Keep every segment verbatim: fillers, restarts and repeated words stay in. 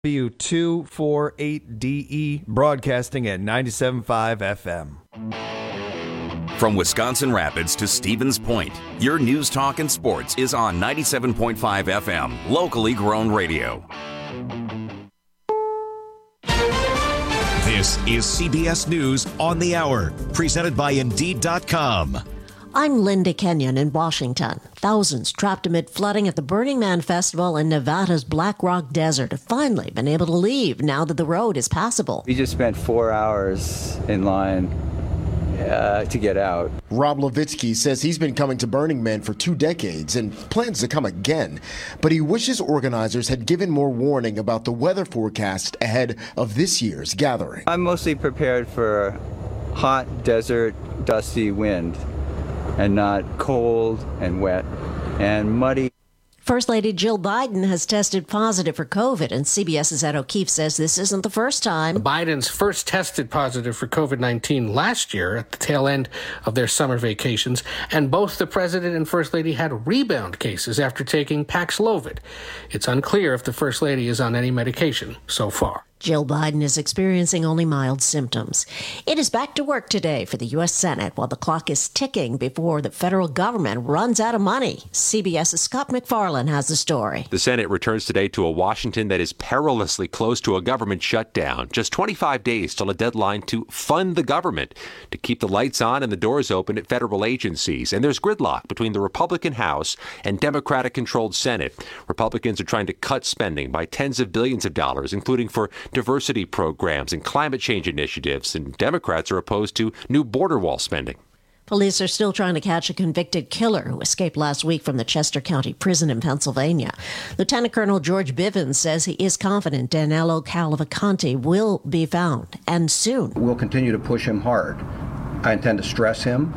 W two forty-eight D E, broadcasting at ninety-seven point five F M. From Wisconsin Rapids to Stevens Point, your news, talk, and sports is on ninety-seven point five F M, locally grown radio. This is C B S News on the Hour, presented by Indeed dot com. I'm Linda Kenyon in Washington. Thousands trapped amid flooding at the Burning Man Festival in Nevada's Black Rock Desert have finally been able to leave now that the road is passable. We just spent four hours in line uh, to get out. Rob Levitsky says he's been coming to Burning Man for two decades and plans to come again. But he wishes organizers had given more warning about the weather forecast ahead of this year's gathering. I'm mostly prepared for hot, desert, dusty wind, and not cold and wet and muddy. First Lady Jill Biden has tested positive for COVID, and CBS's Ed O'Keefe says this isn't the first time. Biden's first tested positive for COVID nineteen last year at the tail end of their summer vacations, and both the president and First Lady had rebound cases after taking Paxlovid. It's unclear if the First Lady is on any medication so far. Jill Biden is experiencing only mild symptoms. It is back to work today for the U S Senate while the clock is ticking before the federal government runs out of money. CBS's Scott McFarland has the story. The Senate returns today to a Washington that is perilously close to a government shutdown. Just twenty-five days till a deadline to fund the government, to keep the lights on and the doors open at federal agencies. And there's gridlock between the Republican House and Democratic-controlled Senate. Republicans are trying to cut spending by tens of billions of dollars, including for diversity programs and climate change initiatives, and Democrats are opposed to new border wall spending. Police are still trying to catch a convicted killer who escaped last week from the Chester County Prison in Pennsylvania. Lieutenant Colonel George Bivens says he is confident Danilo Cavalcante will be found, and soon. We'll continue to push him hard. I intend to stress him.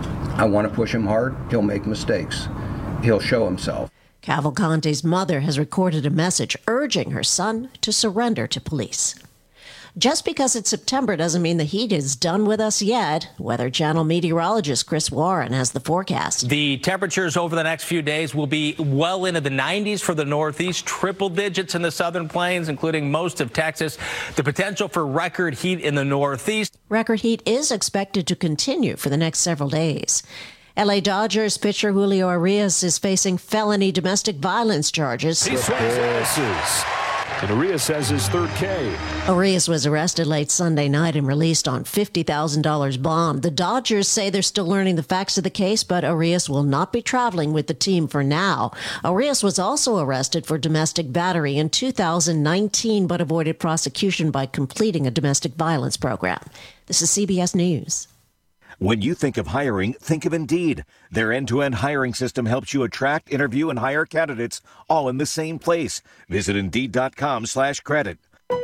I want to push him hard. He'll make mistakes. He'll show himself. Cavalcante's mother has recorded a message urging her son to surrender to police. Just because it's September doesn't mean the heat is done with us yet. Weather Channel meteorologist Chris Warren has the forecast. The temperatures over the next few days will be well into the nineties for the Northeast, triple digits in the southern plains, including most of Texas. The potential for record heat in the Northeast. Record heat is expected to continue for the next several days. L A Dodgers pitcher Julio Urias is facing felony domestic violence charges. He swings and misses. And Urias has his third K. Urias was arrested late Sunday night and released on fifty thousand dollars bond. The Dodgers say they're still learning the facts of the case, but Urias will not be traveling with the team for now. Urias was also arrested for domestic battery in two thousand nineteen, but avoided prosecution by completing a domestic violence program. This is C B S News. When you think of hiring, think of Indeed. Their end-to-end hiring system helps you attract, interview, and hire candidates all in the same place. Visit Indeed.com slash credit.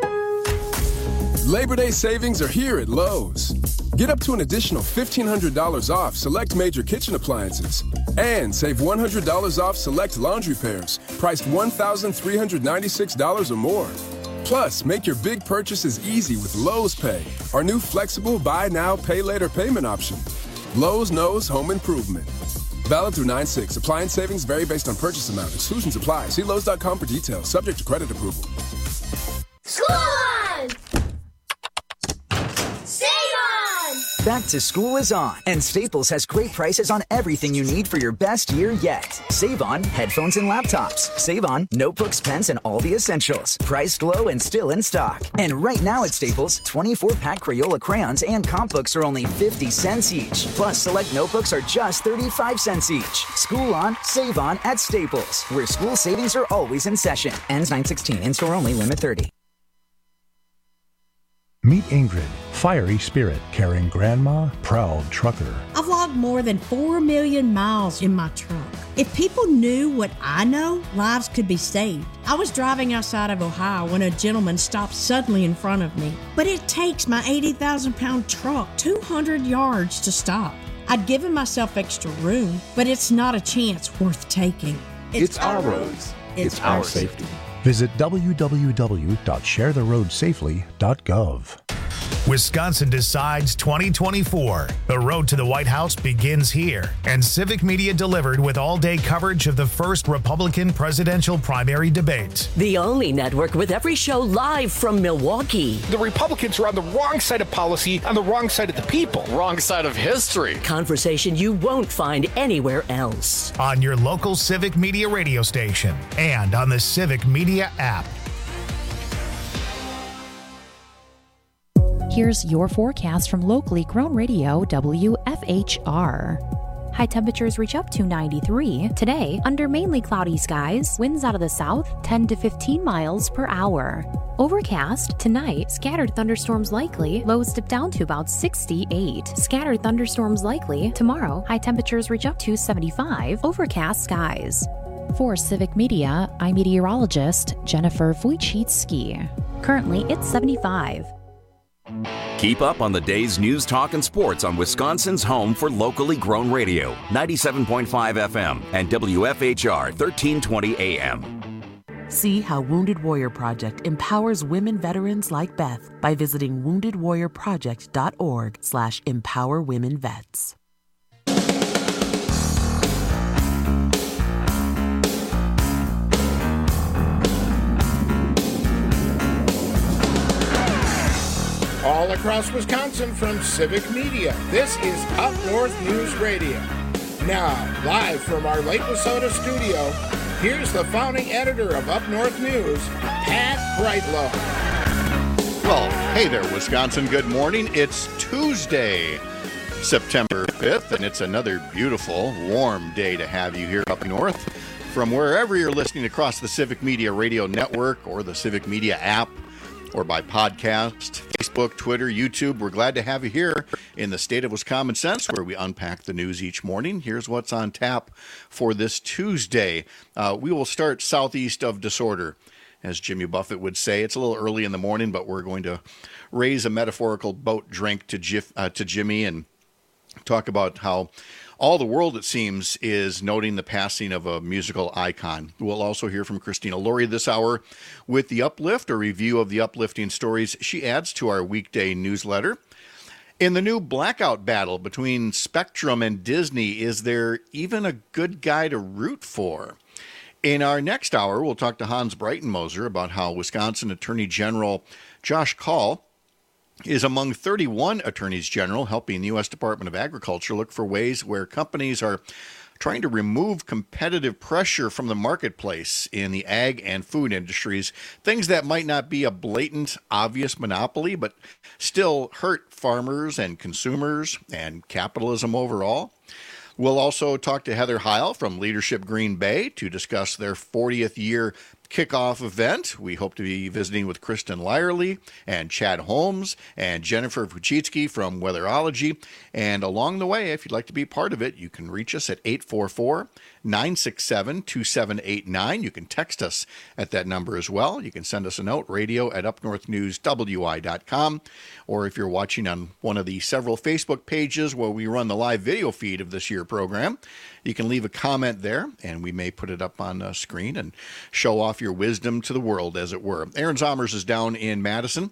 Labor Day savings are here at Lowe's. Get up to an additional fifteen hundred dollars off select major kitchen appliances. And save one hundred dollars off select laundry pairs, priced one thousand three hundred ninety-six dollars or more. Plus, make your big purchases easy with Lowe's Pay, our new flexible buy now, pay later payment option. Lowe's knows home improvement. Valid through nine six. Appliance savings vary based on purchase amount. Exclusions apply. See Lowe's dot com for details. Subject to credit approval. School on! Save on! Back to school is on, and Staples has great prices on everything you need for your best year yet. Save on headphones and laptops. Save on notebooks, pens, and all the essentials. Priced low and still in stock. And right now at Staples, twenty-four pack Crayola crayons and comp books are only fifty cents each. Plus, select notebooks are just thirty-five cents each. School on, save on at Staples, where school savings are always in session. Ends nine sixteen. In-store only. Limit thirty. Meet Ingrid, fiery spirit, caring grandma, proud trucker. I've logged more than four million miles in my truck. If people knew what I know, lives could be saved. I was driving outside of Ohio when a gentleman stopped suddenly in front of me. But it takes my eighty thousand pound truck two hundred yards to stop. I'd given myself extra room, but it's not a chance worth taking. It's, it's our roads. It's, it's our, our safety. safety. Visit w w w dot share the road safely dot gov. Wisconsin Decides twenty twenty-four. The road to the White House begins here, and Civic Media delivered with all-day coverage of the first Republican presidential primary debate. The only network with every show live from Milwaukee. The Republicans are on the wrong side of policy, on the wrong side of the people. Wrong side of history. Conversation you won't find anywhere else. On your local Civic Media radio station and on the Civic Media app. Here's your forecast from locally grown radio W F H R. High temperatures reach up to ninety-three. Today, under mainly cloudy skies, winds out of the south ten to fifteen miles per hour. Overcast. Tonight, scattered thunderstorms likely. Lows dip down to about sixty-eight. Scattered thunderstorms likely. Tomorrow, high temperatures reach up to seventy-five. Overcast skies. For Civic Media, I'm meteorologist Jennifer Wojcicki. Currently, it's seventy-five. Keep up on the day's news, talk, and sports on Wisconsin's home for locally grown radio, ninety-seven point five F M and W F H R thirteen twenty A M. See how Wounded Warrior Project empowers women veterans like Beth by visiting wounded warrior project dot org slash empower women vets. All across Wisconsin from Civic Media, this is Up North News Radio. Now, live from our Lake Wissota studio, here's the founding editor of Up North News, Pat Brightlow. Well, hey there, Wisconsin. Good morning. It's Tuesday, September fifth, and it's another beautiful, warm day to have you here up north. From wherever you're listening across the Civic Media Radio Network or the Civic Media app, or by podcast, Facebook, Twitter, YouTube. We're glad to have you here in the state of Wisconsin Sense, where we unpack the news each morning. Here's what's on tap for this Tuesday. Uh, we will start southeast of disorder, as Jimmy Buffett would say. It's a little early in the morning, but we're going to raise a metaphorical boat drink to, Jif, uh, to Jimmy and talk about how all the world, it seems, is noting the passing of a musical icon. We'll also hear from Christina Laurie this hour with The Uplift, a review of the uplifting stories she adds to our weekday newsletter. In the new blackout battle between Spectrum and Disney, is there even a good guy to root for? In our next hour, we'll talk to Hans Breitenmoser about how Wisconsin Attorney General Josh Kaul is among thirty-one attorneys general helping the U S Department of Agriculture look for ways where companies are trying to remove competitive pressure from the marketplace in the ag and food industries, things that might not be a blatant, obvious monopoly, but still hurt farmers and consumers and capitalism overall. We'll also talk to Heather Heil from Leadership Green Bay to discuss their fortieth year kickoff event. We hope to be visiting with Kristen Lyerly and Chad Holmes and Jennifer Wojcicki from Weatherology. And along the way, if you'd like to be part of it, you can reach us at eight four four, nine six seven, two seven eight nine. You can text us at that number as well. You can send us a note, radio at up north news w i dot com. Or if you're watching on one of the several Facebook pages where we run the live video feed of this year program, you can leave a comment there, and we may put it up on the screen and show off your wisdom to the world, as it were. Aaron Zomers is down in Madison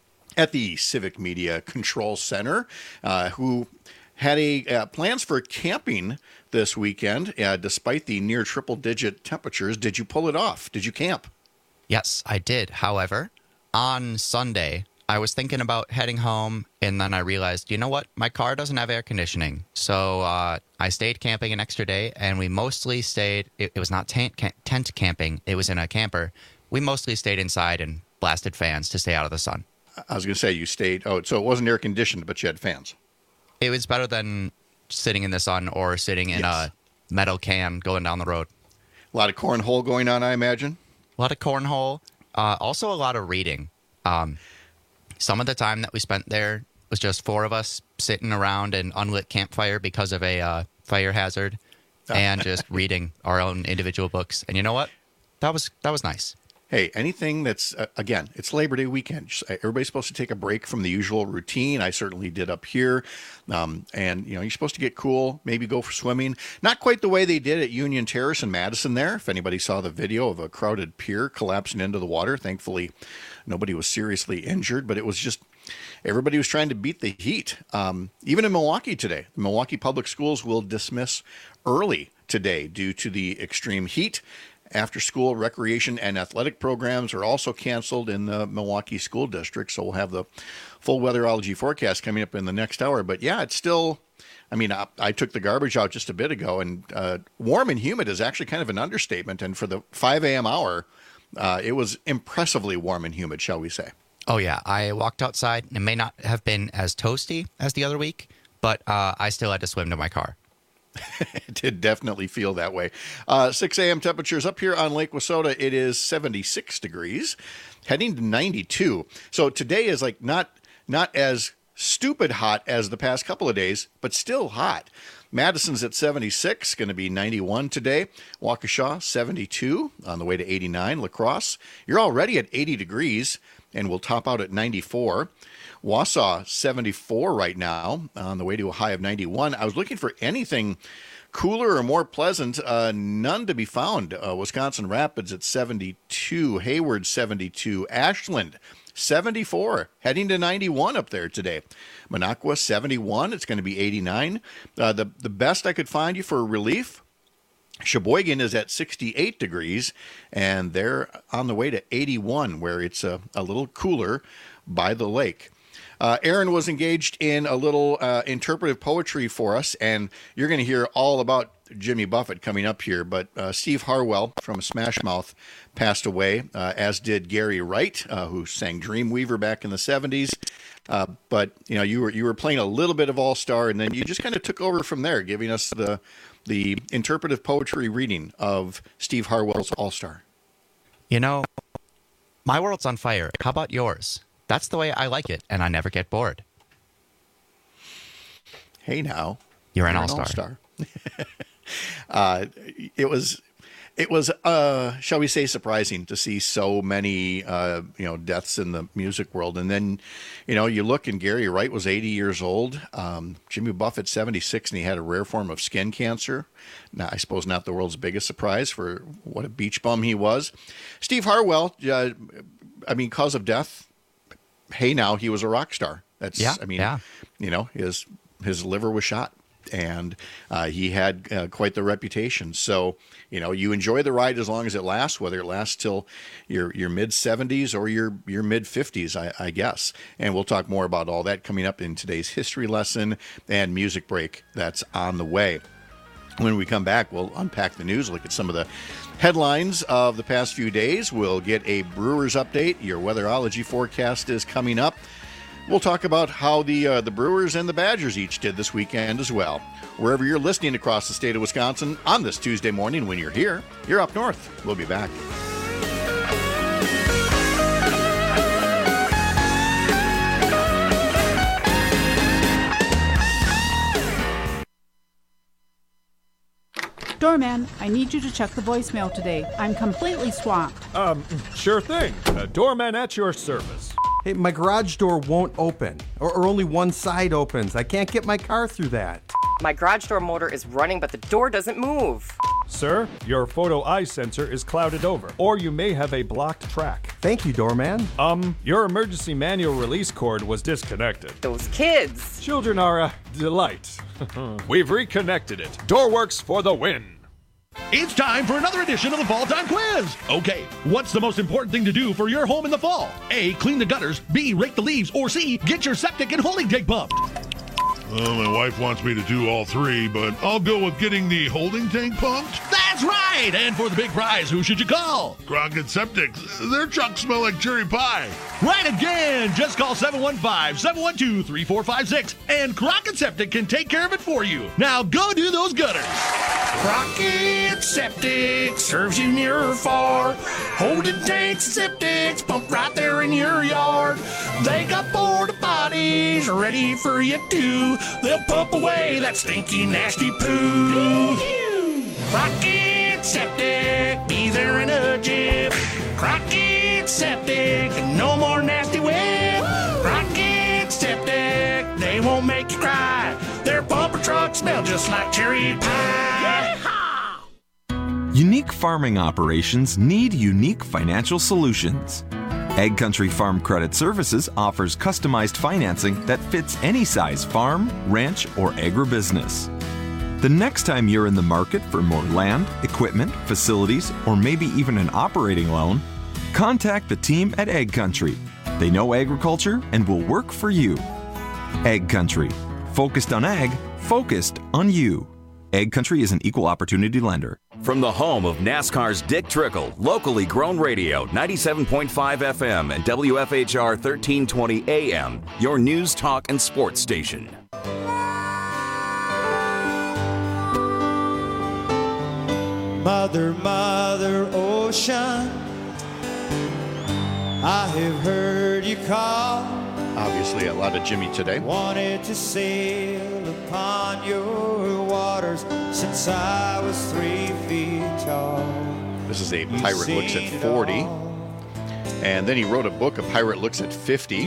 at the Civic Media Control Center, uh, who had a uh, plans for camping this weekend, uh, despite the near triple-digit temperatures. Did you pull it off? Did you camp? Yes, I did. However, on Sunday, I was thinking about heading home, and then I realized, you know what? My car doesn't have air conditioning. So uh, I stayed camping an extra day, and we mostly stayed, it, it was not tent, tent camping, it was in a camper. We mostly stayed inside and blasted fans to stay out of the sun. I was going to say, you stayed, oh, so it wasn't air conditioned, but you had fans. It was better than sitting in the sun or sitting in yes. a metal can going down the road. A lot of cornhole going on, I imagine? A lot of cornhole. Uh, also a lot of reading. Um, some of the time that we spent there was just four of us sitting around an unlit campfire because of a uh, fire hazard and just reading our own individual books. And you know what? That was that was nice. Hey, anything that's, uh, again, it's Labor Day weekend. Just, uh, everybody's supposed to take a break from the usual routine. I certainly did up here. Um, and, you know, you're supposed to get cool, maybe go for swimming. Not quite the way they did at Union Terrace in Madison there. If anybody saw the video of a crowded pier collapsing into the water, thankfully nobody was seriously injured. But it was just, everybody was trying to beat the heat. Um, even in Milwaukee today, the Milwaukee Public Schools will dismiss early today due to the extreme heat. After-school recreation and athletic programs are also canceled in the Milwaukee School District, so we'll have the full weatherology forecast coming up in the next hour. But yeah, it's still, I mean, I, I took the garbage out just a bit ago, and uh, warm and humid is actually kind of an understatement. And for the five a.m. hour, uh, it was impressively warm and humid, shall we say. Oh, yeah. I walked outside. It may not have been as toasty as the other week, but uh, I still had to swim to my car. It did definitely feel that way. Uh, six a.m. temperatures up here on Lake Wissota. It is seventy-six degrees, heading to ninety-two. So today is like not not as stupid hot as the past couple of days, but still hot. Madison's at seventy-six, going to be ninety-one today. Waukesha, seventy-two, on the way to eighty-nine. La Crosse, you're already at eighty degrees, and we'll top out at ninety-four. Wausau, seventy-four right now, on the way to a high of ninety-one. I was looking for anything cooler or more pleasant. Uh, none to be found. Uh, Wisconsin Rapids at seventy-two. Hayward, seventy-two. Ashland, seventy-four. Heading to ninety-one up there today. Minocqua, seventy-one. It's going to be eighty-nine. Uh, the, the best I could find you for relief, Sheboygan is at sixty-eight degrees, and they're on the way to eighty-one, where it's a, a little cooler by the lake. Uh, Aaron was engaged in a little uh, interpretive poetry for us, and you're going to hear all about Jimmy Buffett coming up here. But uh, Steve Harwell from Smash Mouth passed away, uh, as did Gary Wright, uh, who sang Dreamweaver back in the seventies. Uh, but you know, you were you were playing a little bit of All Star, and then you just kind of took over from there, giving us the the interpretive poetry reading of Steve Harwell's All Star. You know, my world's on fire. How about yours? That's the way I like it, and I never get bored. Hey, now you're an you're all-star. An all-star. uh, it was, it was, uh, shall we say, surprising to see so many, uh, you know, deaths in the music world. And then, you know, you look, and Gary Wright was eighty years old. Um, Jimmy Buffett, seventy-six, and he had a rare form of skin cancer. Now, I suppose not the world's biggest surprise for what a beach bum he was. Steve Harwell, uh, I mean, cause of death. Hey, now he was a rock star. That's, yeah, I mean, yeah. you know, his his liver was shot, and uh, he had uh, quite the reputation. So, you know, you enjoy the ride as long as it lasts, whether it lasts till your your mid seventies or your your mid fifties, I, I guess. And we'll talk more about all that coming up in today's history lesson and music break that's on the way. When we come back, we'll unpack the news, look at some of the headlines of the past few days. We'll get a Brewers update. Your weatherology forecast is coming up. We'll talk about how the uh, the Brewers and the Badgers each did this weekend as well. Wherever you're listening across the state of Wisconsin on this Tuesday morning, when you're here, you're up north. We'll be back. Doorman, I need you to check the voicemail today. I'm completely swamped. Um, sure thing. Uh, doorman at your service. Hey, my garage door won't open, or, or only one side opens. I can't get my car through that. My garage door motor is running, but the door doesn't move. Sir, your photo eye sensor is clouded over, or you may have a blocked track. Thank you, doorman. Um, your emergency manual release cord was disconnected. Those kids! Children are a delight. We've reconnected it. Doorworks for the win. It's time for another edition of the Fall Time Quiz. Okay, what's the most important thing to do for your home in the fall? A, clean the gutters. B, rake the leaves. Or C, get your septic and holding tank pumped. Well, my wife wants me to do all three, but I'll go with getting the holding tank pumped. That's right! And for the big prize, who should you call? Crockett Septic. Their trucks smell like cherry pie. Right again! Just call seven one five, seven one two, three four five six, and Crockett Septic can take care of it for you. Now go do those gutters. Crockett Septic serves you near or far. Holding tanks and septics pump right there in your yard. They got porta potties ready for you too. They'll pump away that stinky, nasty poo. Crockett Septic, be there in a jiff. Crockett Septic, no more nasty whip. Crockett Septic, they won't make you cry. Their pumper trucks smell just like cherry pie. Unique farming operations need unique financial solutions. Egg Country Farm Credit Services offers customized financing that fits any size farm, ranch, or agribusiness. The next time you're in the market for more land, equipment, facilities, or maybe even an operating loan, contact the team at Egg Country. They know agriculture and will work for you. Egg Country. Focused on ag, focused on you. Egg Country is an equal opportunity lender. From the home of NASCAR's Dick Trickle, locally grown radio, ninety-seven point five F M and W F H R thirteen twenty A M, your news, talk, and sports station. Mother, Mother Ocean, I have heard you call. Obviously, a lot of Jimmy today. Wanted to sail upon your waters since I was three feet tall. This is a Pirate Looks at forty. And then he wrote a book, A Pirate Looks at fifty.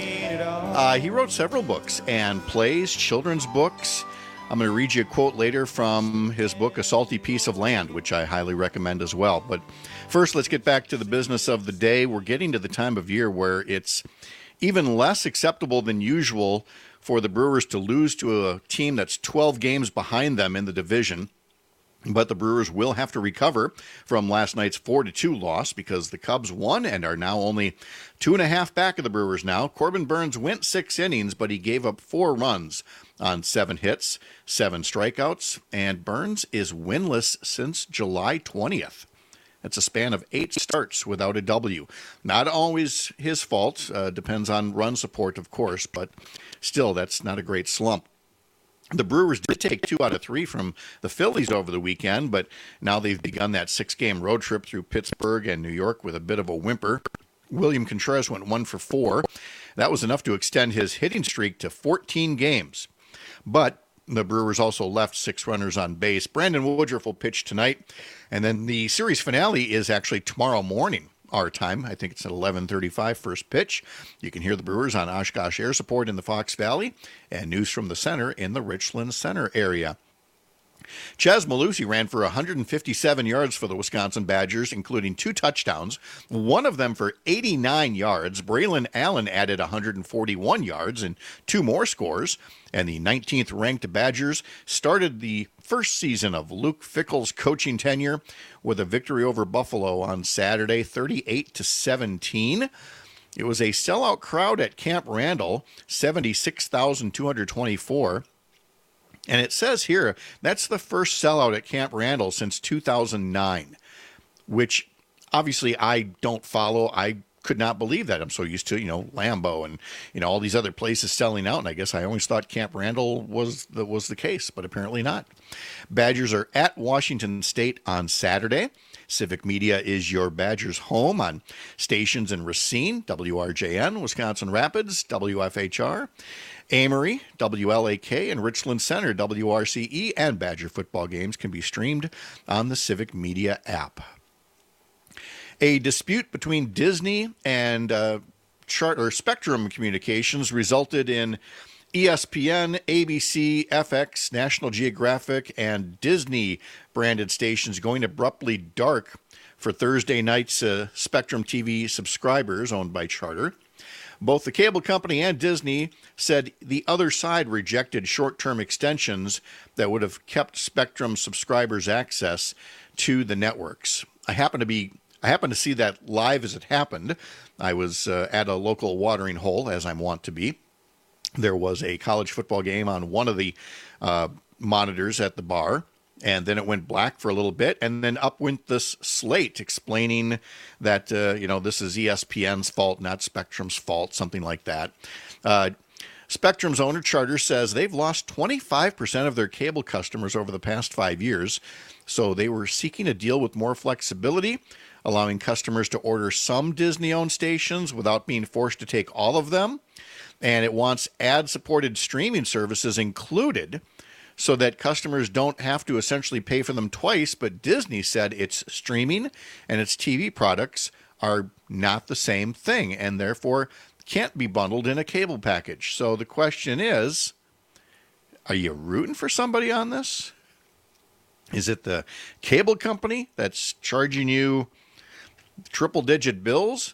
Uh, he wrote several books and plays, children's books. I'm going to read you a quote later from his book, A Salty Piece of Land, which I highly recommend as well. But first, let's get back to the business of the day. We're getting to the time of year where it's even less acceptable than usual for the Brewers to lose to a team that's twelve games behind them in the division. But the Brewers will have to recover from last night's four to two loss because the Cubs won and are now only two and a half back of the Brewers now. Corbin Burnes went six innings, but he gave up four runs on seven hits, seven strikeouts, and Burnes is winless since July twentieth. That's a span of eight starts without a W. Not always his fault. Uh, depends on run support, of course, but still, that's not a great slump. The Brewers did take two out of three from the Phillies over the weekend, but now they've begun that six-game road trip through Pittsburgh and New York with a bit of a whimper. William Contreras went one for four. That was enough to extend his hitting streak to fourteen games. But the Brewers also left six runners on base. Brandon Woodruff will pitch tonight, and then the series finale is actually tomorrow morning, our time. I think it's at eleven thirty-five first pitch. You can hear the Brewers on Oshkosh Air Support in the Fox Valley and News from the Center in the Richland Center area. Chaz Malusi ran for one hundred fifty-seven yards for the Wisconsin Badgers, including two touchdowns, one of them for eighty-nine yards. Braylon Allen added one hundred forty-one yards and two more scores. And the nineteenth ranked Badgers started the first season of Luke Fickell's coaching tenure with a victory over Buffalo on Saturday, thirty-eight to seventeen. It was a sellout crowd at Camp Randall, seventy-six thousand two hundred twenty-four. And it says here, that's the first sellout at Camp Randall since two thousand nine, which obviously I don't follow. I could not believe that. I'm so used to, you know, Lambeau and, you know, all these other places selling out. And I guess I always thought Camp Randall was the, was the case, but apparently not. Badgers are at Washington State on Saturday. Civic Media is your Badgers home on stations in Racine, W R J N, Wisconsin Rapids, W F H R, Amory, W L A K, and Richland Center, W R C E, and Badger football games can be streamed on the Civic Media app. A dispute between Disney and uh, Chart or Spectrum Communications resulted in E S P N, A B C, F X, National Geographic, and Disney branded stations going abruptly dark for Thursday night's uh, Spectrum T V subscribers owned by Charter. Both the cable company and Disney said the other side rejected short-term extensions that would have kept Spectrum subscribers access to the networks. I happen to be I happened to see that live as it happened. I was uh, at a local watering hole, as I'm wont to be. There was a college football game on one of the uh, monitors at the bar, and then it went black for a little bit, and then up went this slate explaining that, uh, you know, this is E S P N's fault, not Spectrum's fault, something like that. Uh, Spectrum's owner, Charter, says they've lost twenty-five percent of their cable customers over the past five years, so they were seeking a deal with more flexibility, allowing customers to order some Disney-owned stations without being forced to take all of them. And it wants ad-supported streaming services included so that customers don't have to essentially pay for them twice. But Disney said its streaming and its T V products are not the same thing and therefore can't be bundled in a cable package. So the question is, are you rooting for somebody on this? Is it the cable company that's charging you triple-digit bills?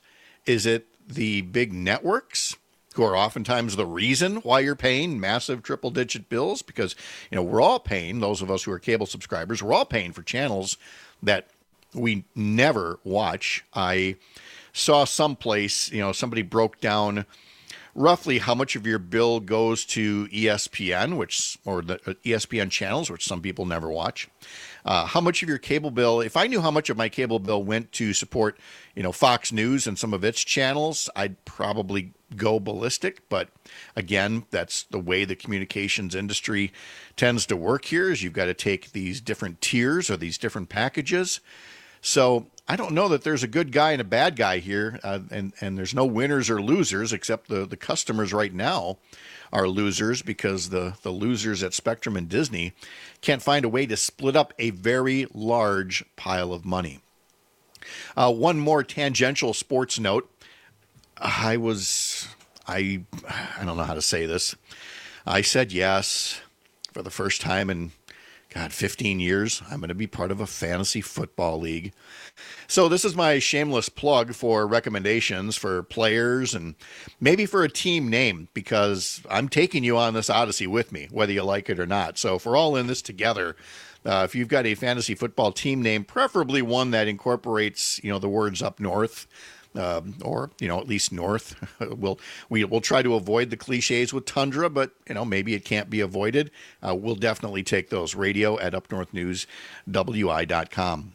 Is it the big networks who are oftentimes the reason why you're paying massive triple-digit bills? Because, you know, we're all paying, those of us who are cable subscribers, we're all paying for channels that we never watch. I saw someplace, you know, somebody broke down roughly how much of your bill goes to E S P N, which or the E S P N channels, which some people never watch. Uh, how much of your cable bill, if I knew how much of my cable bill went to support, you know, Fox News and some of its channels, I'd probably go ballistic. But again, that's the way the communications industry tends to work here, is you've got to take these different tiers or these different packages. So I don't know that there's a good guy and a bad guy here, uh, and, and there's no winners or losers, except the, the customers right now are losers, because the, the losers at Spectrum and Disney can't find a way to split up a very large pile of money. Uh, one more tangential sports note. I was, I, I don't know how to say this. I said yes for the first time in, God, fifteen years. I'm going to be part of a fantasy football league. So this is my shameless plug for recommendations for players and maybe for a team name, because I'm taking you on this odyssey with me, whether you like it or not. So if we're all in this together, uh, if you've got a fantasy football team name, preferably one that incorporates, you know, the words up north, um, or, you know, at least north. we'll we, we'll try to avoid the cliches with Tundra, but, you know, maybe it can't be avoided. Uh, we'll definitely take those. Radio at up north news w i dot com.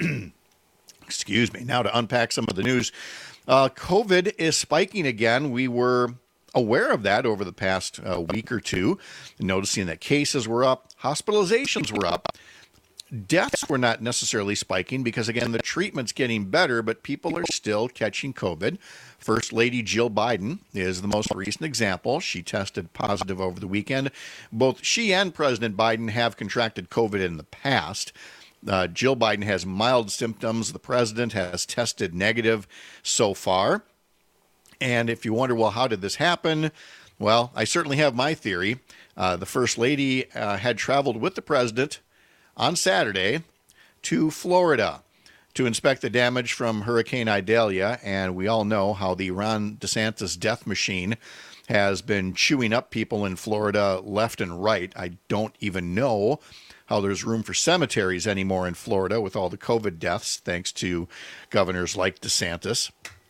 Excuse me. Now to unpack some of the news. Uh, COVID is spiking again. We were aware of that over the past uh, week or two, noticing that cases were up, hospitalizations were up. Deaths were not necessarily spiking because, again, the treatment's getting better, but people are still catching COVID. First Lady Jill Biden is the most recent example. She tested positive over the weekend. Both she and President Biden have contracted COVID in the past. Uh, Jill Biden has mild symptoms. The president has tested negative so far. And if you wonder, well, how did this happen? Well, I certainly have my theory. Uh, the First Lady uh, had traveled with the president on Saturday to Florida to inspect the damage from Hurricane Idalia. And we all know how the Ron DeSantis death machine has been chewing up people in Florida left and right. I don't even know how there's room for cemeteries anymore in Florida with all the COVID deaths, thanks to governors like DeSantis.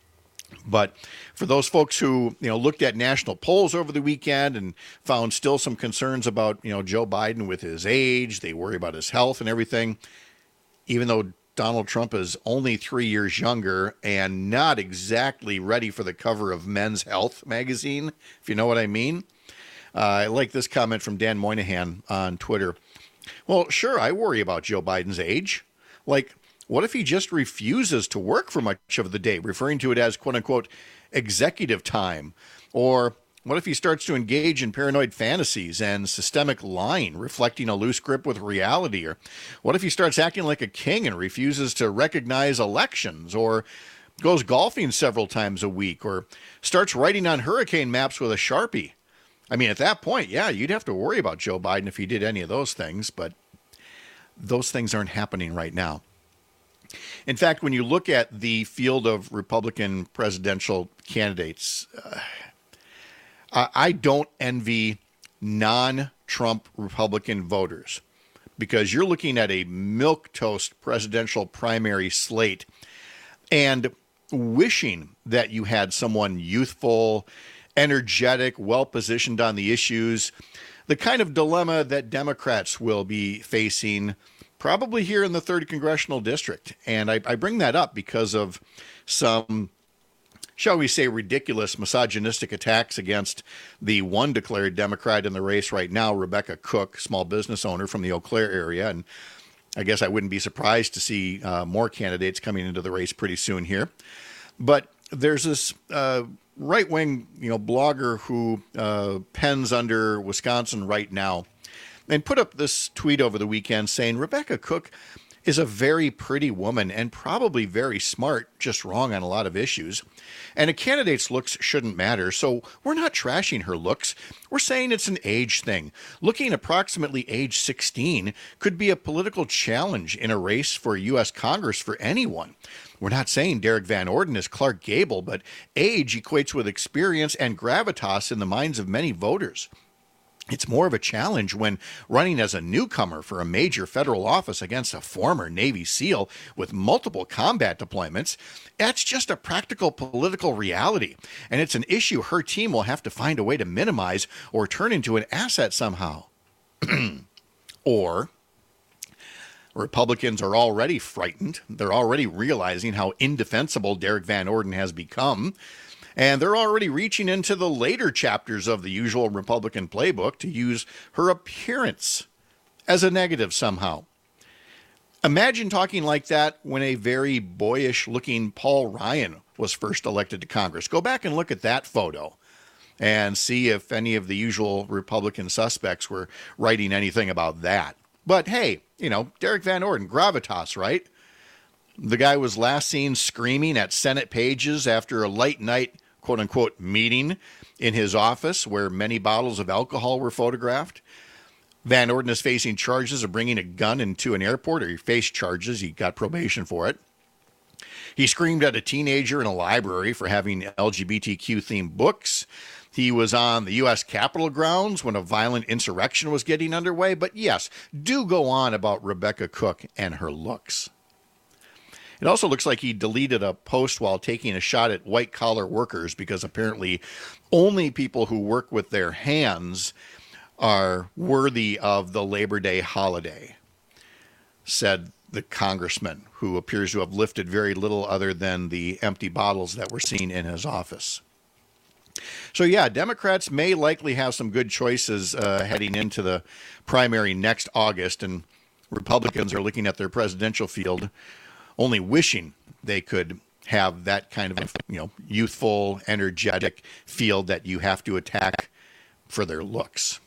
But for those folks who, you know, looked at national polls over the weekend and found still some concerns about, you know, Joe Biden with his age, they worry about his health and everything, even though Donald Trump is only three years younger and not exactly ready for the cover of Men's Health magazine, if you know what I mean. Uh, I like this comment from Dan Moynihan on Twitter. Well, sure, I worry about Joe Biden's age. Like, what if he just refuses to work for much of the day, referring to it as, quote unquote, executive time? Or what if he starts to engage in paranoid fantasies and systemic lying, reflecting a loose grip with reality? Or what if he starts acting like a king and refuses to recognize elections? Or goes golfing several times a week? Or starts writing on hurricane maps with a Sharpie? I mean, at that point, yeah, you'd have to worry about Joe Biden if he did any of those things, but those things aren't happening right now. In fact, when you look at the field of Republican presidential candidates, uh, I don't envy non-Trump Republican voters, because you're looking at a milquetoast presidential primary slate and wishing that you had someone youthful, energetic, well-positioned on the issues, the kind of dilemma that Democrats will be facing probably here in the third Congressional District. And I, I bring that up because of some, shall we say, ridiculous misogynistic attacks against the one declared Democrat in the race right now, Rebecca Cook, small business owner from the Eau Claire area. And I guess I wouldn't be surprised to see uh, more candidates coming into the race pretty soon here. But there's this uh, right-wing, you know, blogger who uh, pens under Wisconsin Right Now, and put up this tweet over the weekend saying Rebecca Cook is a very pretty woman and probably very smart, just wrong on a lot of issues. And a candidate's looks shouldn't matter, so we're not trashing her looks. We're saying it's an age thing. Looking approximately age sixteen could be a political challenge in a race for U S Congress for anyone. We're not saying Derek Van Orden is Clark Gable, but age equates with experience and gravitas in the minds of many voters. It's more of a challenge when running as a newcomer for a major federal office against a former Navy SEAL with multiple combat deployments. That's just a practical political reality, and it's an issue her team will have to find a way to minimize or turn into an asset somehow. Or Republicans are already frightened. They're already realizing how indefensible Derek Van Orden has become. And they're already reaching into the later chapters of the usual Republican playbook to use her appearance as a negative somehow. Imagine talking like that when a very boyish-looking Paul Ryan was first elected to Congress. Go back and look at that photo and see if any of the usual Republican suspects were writing anything about that. But hey, you know, Derek Van Orden, gravitas, right? The guy was last seen screaming at Senate pages after a late night quote-unquote meeting in his office where many bottles of alcohol were photographed. Van Orden is facing charges of bringing a gun into an airport, or he faced charges. He got probation for it. He screamed at a teenager in a library for having L G B T Q-themed books. He was on the U S Capitol grounds when a violent insurrection was getting underway. But yes, do go on about Rebecca Cook and her looks. It also looks like he deleted a post while taking a shot at white-collar workers because apparently only people who work with their hands are worthy of the Labor Day holiday, said the congressman, who appears to have lifted very little other than the empty bottles that were seen in his office. So yeah, Democrats may likely have some good choices uh, heading into the primary next August, and Republicans are looking at their presidential field only wishing they could have that kind of, you know, youthful, energetic field that you have to attack for their looks.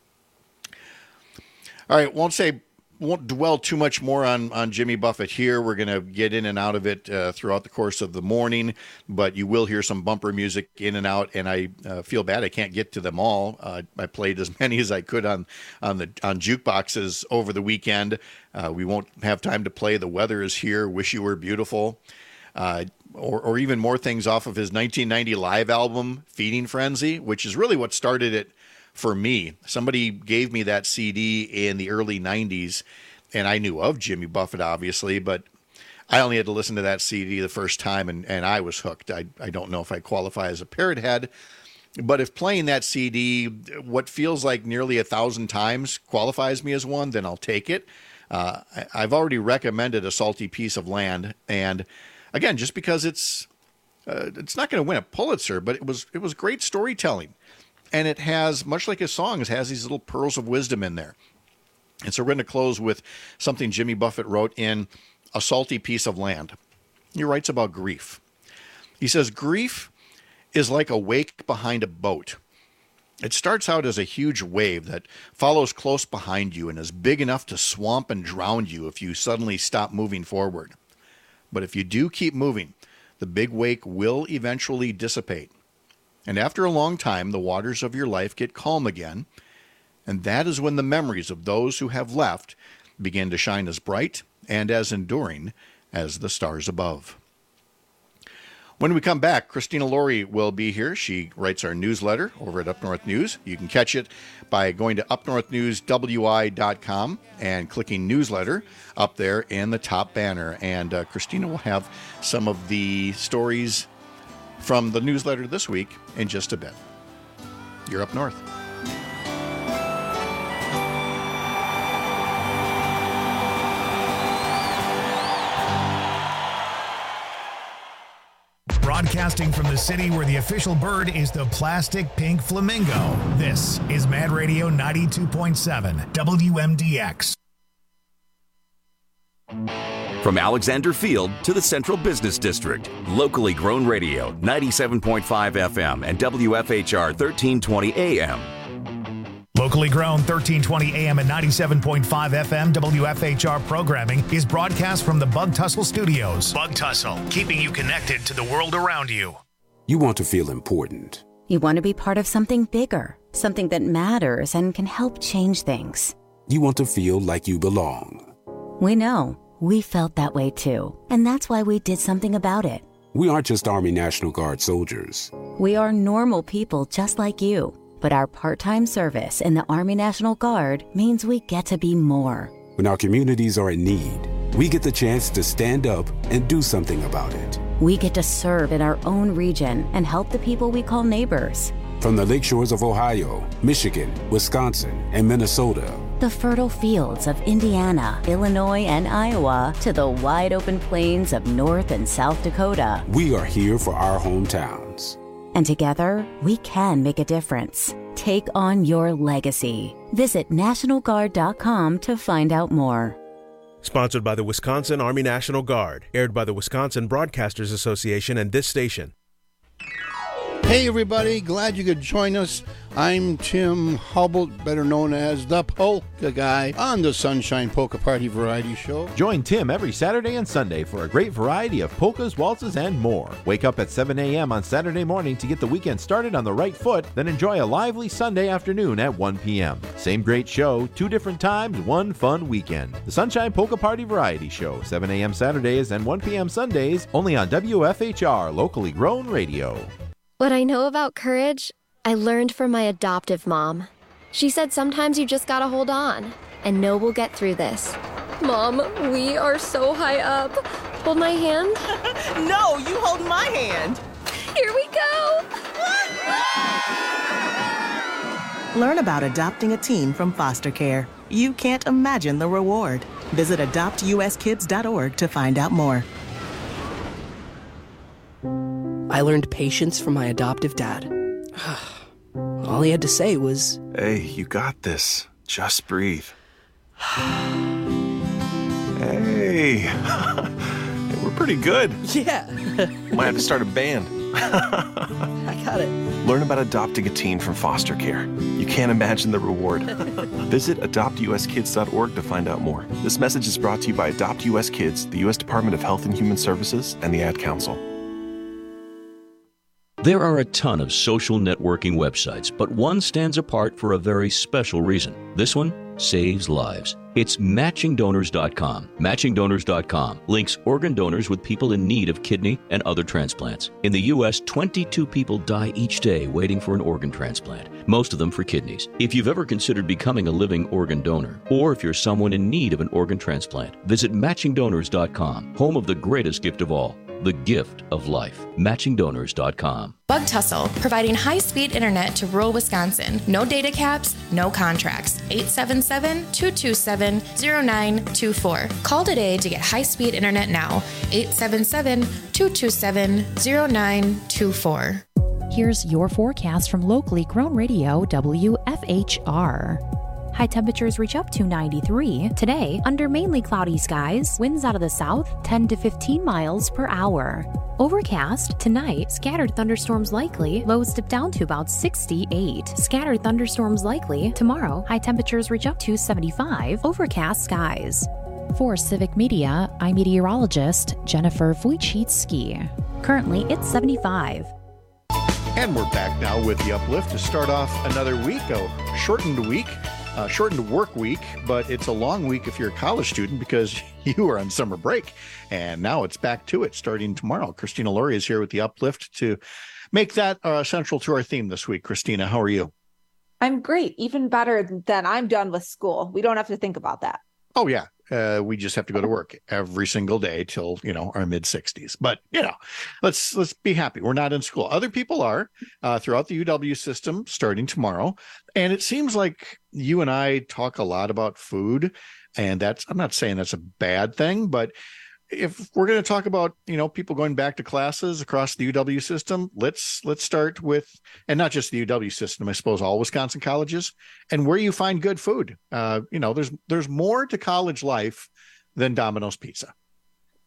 All right, won't say, won't dwell too much more on, on Jimmy Buffett here. We're going to get in and out of it uh, throughout the course of the morning, but you will hear some bumper music in and out, and I uh, feel bad I can't get to them all. Uh, I played as many as I could on on the on jukeboxes over the weekend. Uh, we won't have time to play The Weather Is Here, Wish You Were Beautiful, uh, or, or even more things off of his nineteen ninety live album, Feeding Frenzy, which is really what started it for me. Somebody gave me that C D in the early nineties, and I knew of Jimmy Buffett, obviously, but I only had to listen to that C D the first time, and, and I was hooked. I, I don't know if I qualify as a parrot head, but if playing that C D, what feels like nearly a thousand times, qualifies me as one, then I'll take it. Uh, I, I've already recommended A Salty Piece of Land, and again, just because it's uh, it's not going to win a Pulitzer, but it was it was great storytelling. And it has, much like his songs, has these little pearls of wisdom in there. And so we're going to close with something Jimmy Buffett wrote in A Salty Piece of Land. He writes about grief. He says, grief is like a wake behind a boat. It starts out as a huge wave that follows close behind you and is big enough to swamp and drown you if you suddenly stop moving forward. But if you do keep moving, the big wake will eventually dissipate. And after a long time, the waters of your life get calm again, and that is when the memories of those who have left begin to shine as bright and as enduring as the stars above. When we come back, Christina Laurie will be here. She writes our newsletter over at Up North News. You can catch it by going to up north news w i dot com and clicking newsletter up there in the top banner. And uh, Christina will have some of the stories from the newsletter this week in just a bit. You're Up North. Broadcasting from the city where the official bird is the plastic pink flamingo. This is Mad Radio ninety-two point seven W M D X. From Alexander Field to the Central Business District, locally grown radio, ninety-seven point five F M and W F H R thirteen twenty A M. Locally grown thirteen twenty A M and ninety-seven point five F M W F H R programming is broadcast from the Bug Tussle Studios. Bug Tussle, keeping you connected to the world around you. You want to feel important. You want to be part of something bigger, something that matters and can help change things. You want to feel like you belong. We know. We felt that way too. And that's why we did something about it. We aren't just Army National Guard soldiers. We are normal people just like you. But our part-time service in the Army National Guard means we get to be more. When our communities are in need, we get the chance to stand up and do something about it. We get to serve in our own region and help the people we call neighbors. From the lakeshores of Ohio, Michigan, Wisconsin, and Minnesota. The fertile fields of Indiana, Illinois, and Iowa to the wide open plains of North and South Dakota. We are here for our hometowns. And together, we can make a difference. Take on your legacy. Visit National Guard dot com to find out more. Sponsored by the Wisconsin Army National Guard. Aired by the Wisconsin Broadcasters Association and this station. Hey everybody, glad you could join us. I'm Tim Hubble, better known as the Polka Guy, on the Sunshine Polka Party Variety Show. Join Tim every Saturday and Sunday for a great variety of polkas, waltzes, and more. Wake up at seven a.m. on Saturday morning to get the weekend started on the right foot, then enjoy a lively Sunday afternoon at one p.m. Same great show, two different times, one fun weekend. The Sunshine Polka Party Variety Show, seven a.m. Saturdays and one p.m. Sundays, only on W F H R, locally grown radio. What I know about courage, I learned from my adoptive mom. She said sometimes you just gotta hold on and know we'll get through this. Mom, we are so high up. Hold my hand. No, you hold my hand. Here we go. Learn about adopting a teen from foster care. You can't imagine the reward. Visit adopt u s kids dot org to find out more. I learned patience from my adoptive dad. All he had to say was, "Hey, you got this. Just breathe." Hey, we're pretty good. Yeah. Might have to start a band. I got it. Learn about adopting a teen from foster care. You can't imagine the reward. Visit adopt u s kids dot org to find out more. This message is brought to you by Adopt U S Kids, the U S Department of Health and Human Services, and the Ad Council. There are a ton of social networking websites, but one stands apart for a very special reason. This one saves lives. It's matching donors dot com. matching donors dot com links organ donors with people in need of kidney and other transplants. In the U S, twenty-two people die each day waiting for an organ transplant, most of them for kidneys. If you've ever considered becoming a living organ donor, or if you're someone in need of an organ transplant, visit matching donors dot com, home of the greatest gift of all, the gift of life. matching donors dot com. Bug Tussle, providing high-speed internet to rural Wisconsin. No data caps, no contracts. eight seven seven, two two seven, zero nine two four. Call today to get high-speed internet now. eight seven seven, two two seven, zero nine two four. Here's your forecast from locally grown radio W F H R. High temperatures reach up to ninety-three. Today, under mainly cloudy skies, winds out of the south, ten to fifteen miles per hour. Overcast. Tonight, scattered thunderstorms likely. Lows dip down to about sixty-eight. Scattered thunderstorms likely. Tomorrow, high temperatures reach up to seventy-five. Overcast skies. For Civic Media, I'm meteorologist Jennifer Wojcicki. Currently, it's seventy-five. And we're back now with the Uplift to start off another week, a shortened week. Uh, shortened work week, but it's a long week if you're a college student because you are on summer break. And now it's back to it starting tomorrow. Christina Laurie is here with the Uplift to make that uh, central to our theme this week. Christina, how are you? I'm great. Even better than I'm done with school. We don't have to think about that. Oh, yeah. Uh, we just have to go to work every single day till, you know, our mid sixties. But, you know, let's let's be happy. We're not in school. Other people are uh, throughout the U W system starting tomorrow. And it seems like you and I talk a lot about food. And that's, I'm not saying that's a bad thing, but if we're going to talk about, you know, people going back to classes across the U W system, let's let's start with, and not just the U W system, I suppose all Wisconsin colleges, and where you find good food. Uh, you know, there's there's more to college life than Domino's Pizza.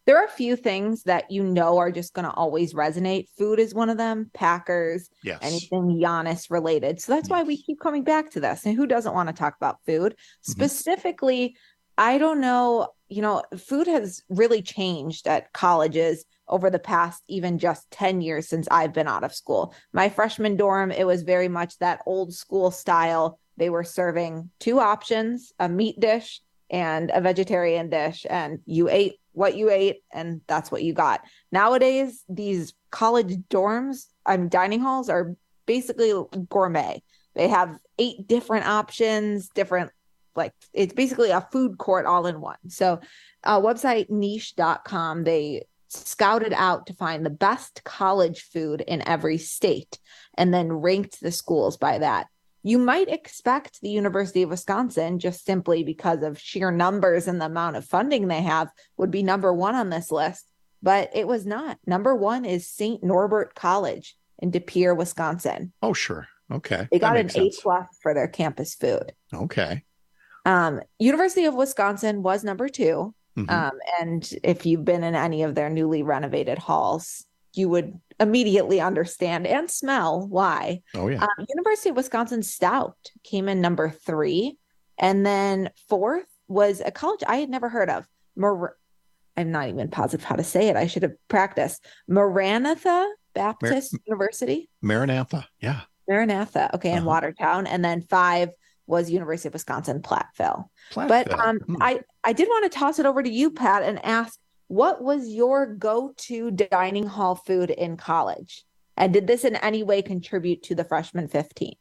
There are a few things that you know are just going to always resonate. Food is one of them. Packers, yes. anything Giannis related. So that's yes. why we keep coming back to this. And who doesn't want to talk about food? Mm-hmm. Specifically, I don't know, you know, food has really changed at colleges over the past even just ten years since I've been out of school. My freshman dorm, it was very much that old school style. They were serving two options, a meat dish and a vegetarian dish, and you ate what you ate, and that's what you got. Nowadays, these college dorms and dining halls are basically gourmet. They have eight different options, different, like it's basically a food court all in one. So uh, website niche dot com, they scouted out to find the best college food in every state and then ranked the schools by that. You might expect the University of Wisconsin, just simply because of sheer numbers and the amount of funding they have, would be number one on this list, but it was not. Number one is Saint Norbert College in De Pere, Wisconsin. Oh, sure. Okay. They got an A plus for their campus food. Okay. Um, University of Wisconsin was number two. Mm-hmm. Um, and if you've been in any of their newly renovated halls, you would immediately understand and smell why. Oh, yeah. Um, University of Wisconsin Stout came in number three. And then fourth was a college I had never heard of. Mar- I'm not even positive how to say it. I should have practiced. Maranatha Baptist Mar- University. Maranatha. Yeah. Maranatha. Okay. In uh-huh. Watertown. And then five was University of Wisconsin Platteville. Platteville. But um, hmm. I, I did want to toss it over to you, Pat, and ask, what was your go-to dining hall food in college? And did this in any way contribute to the freshman fifteen?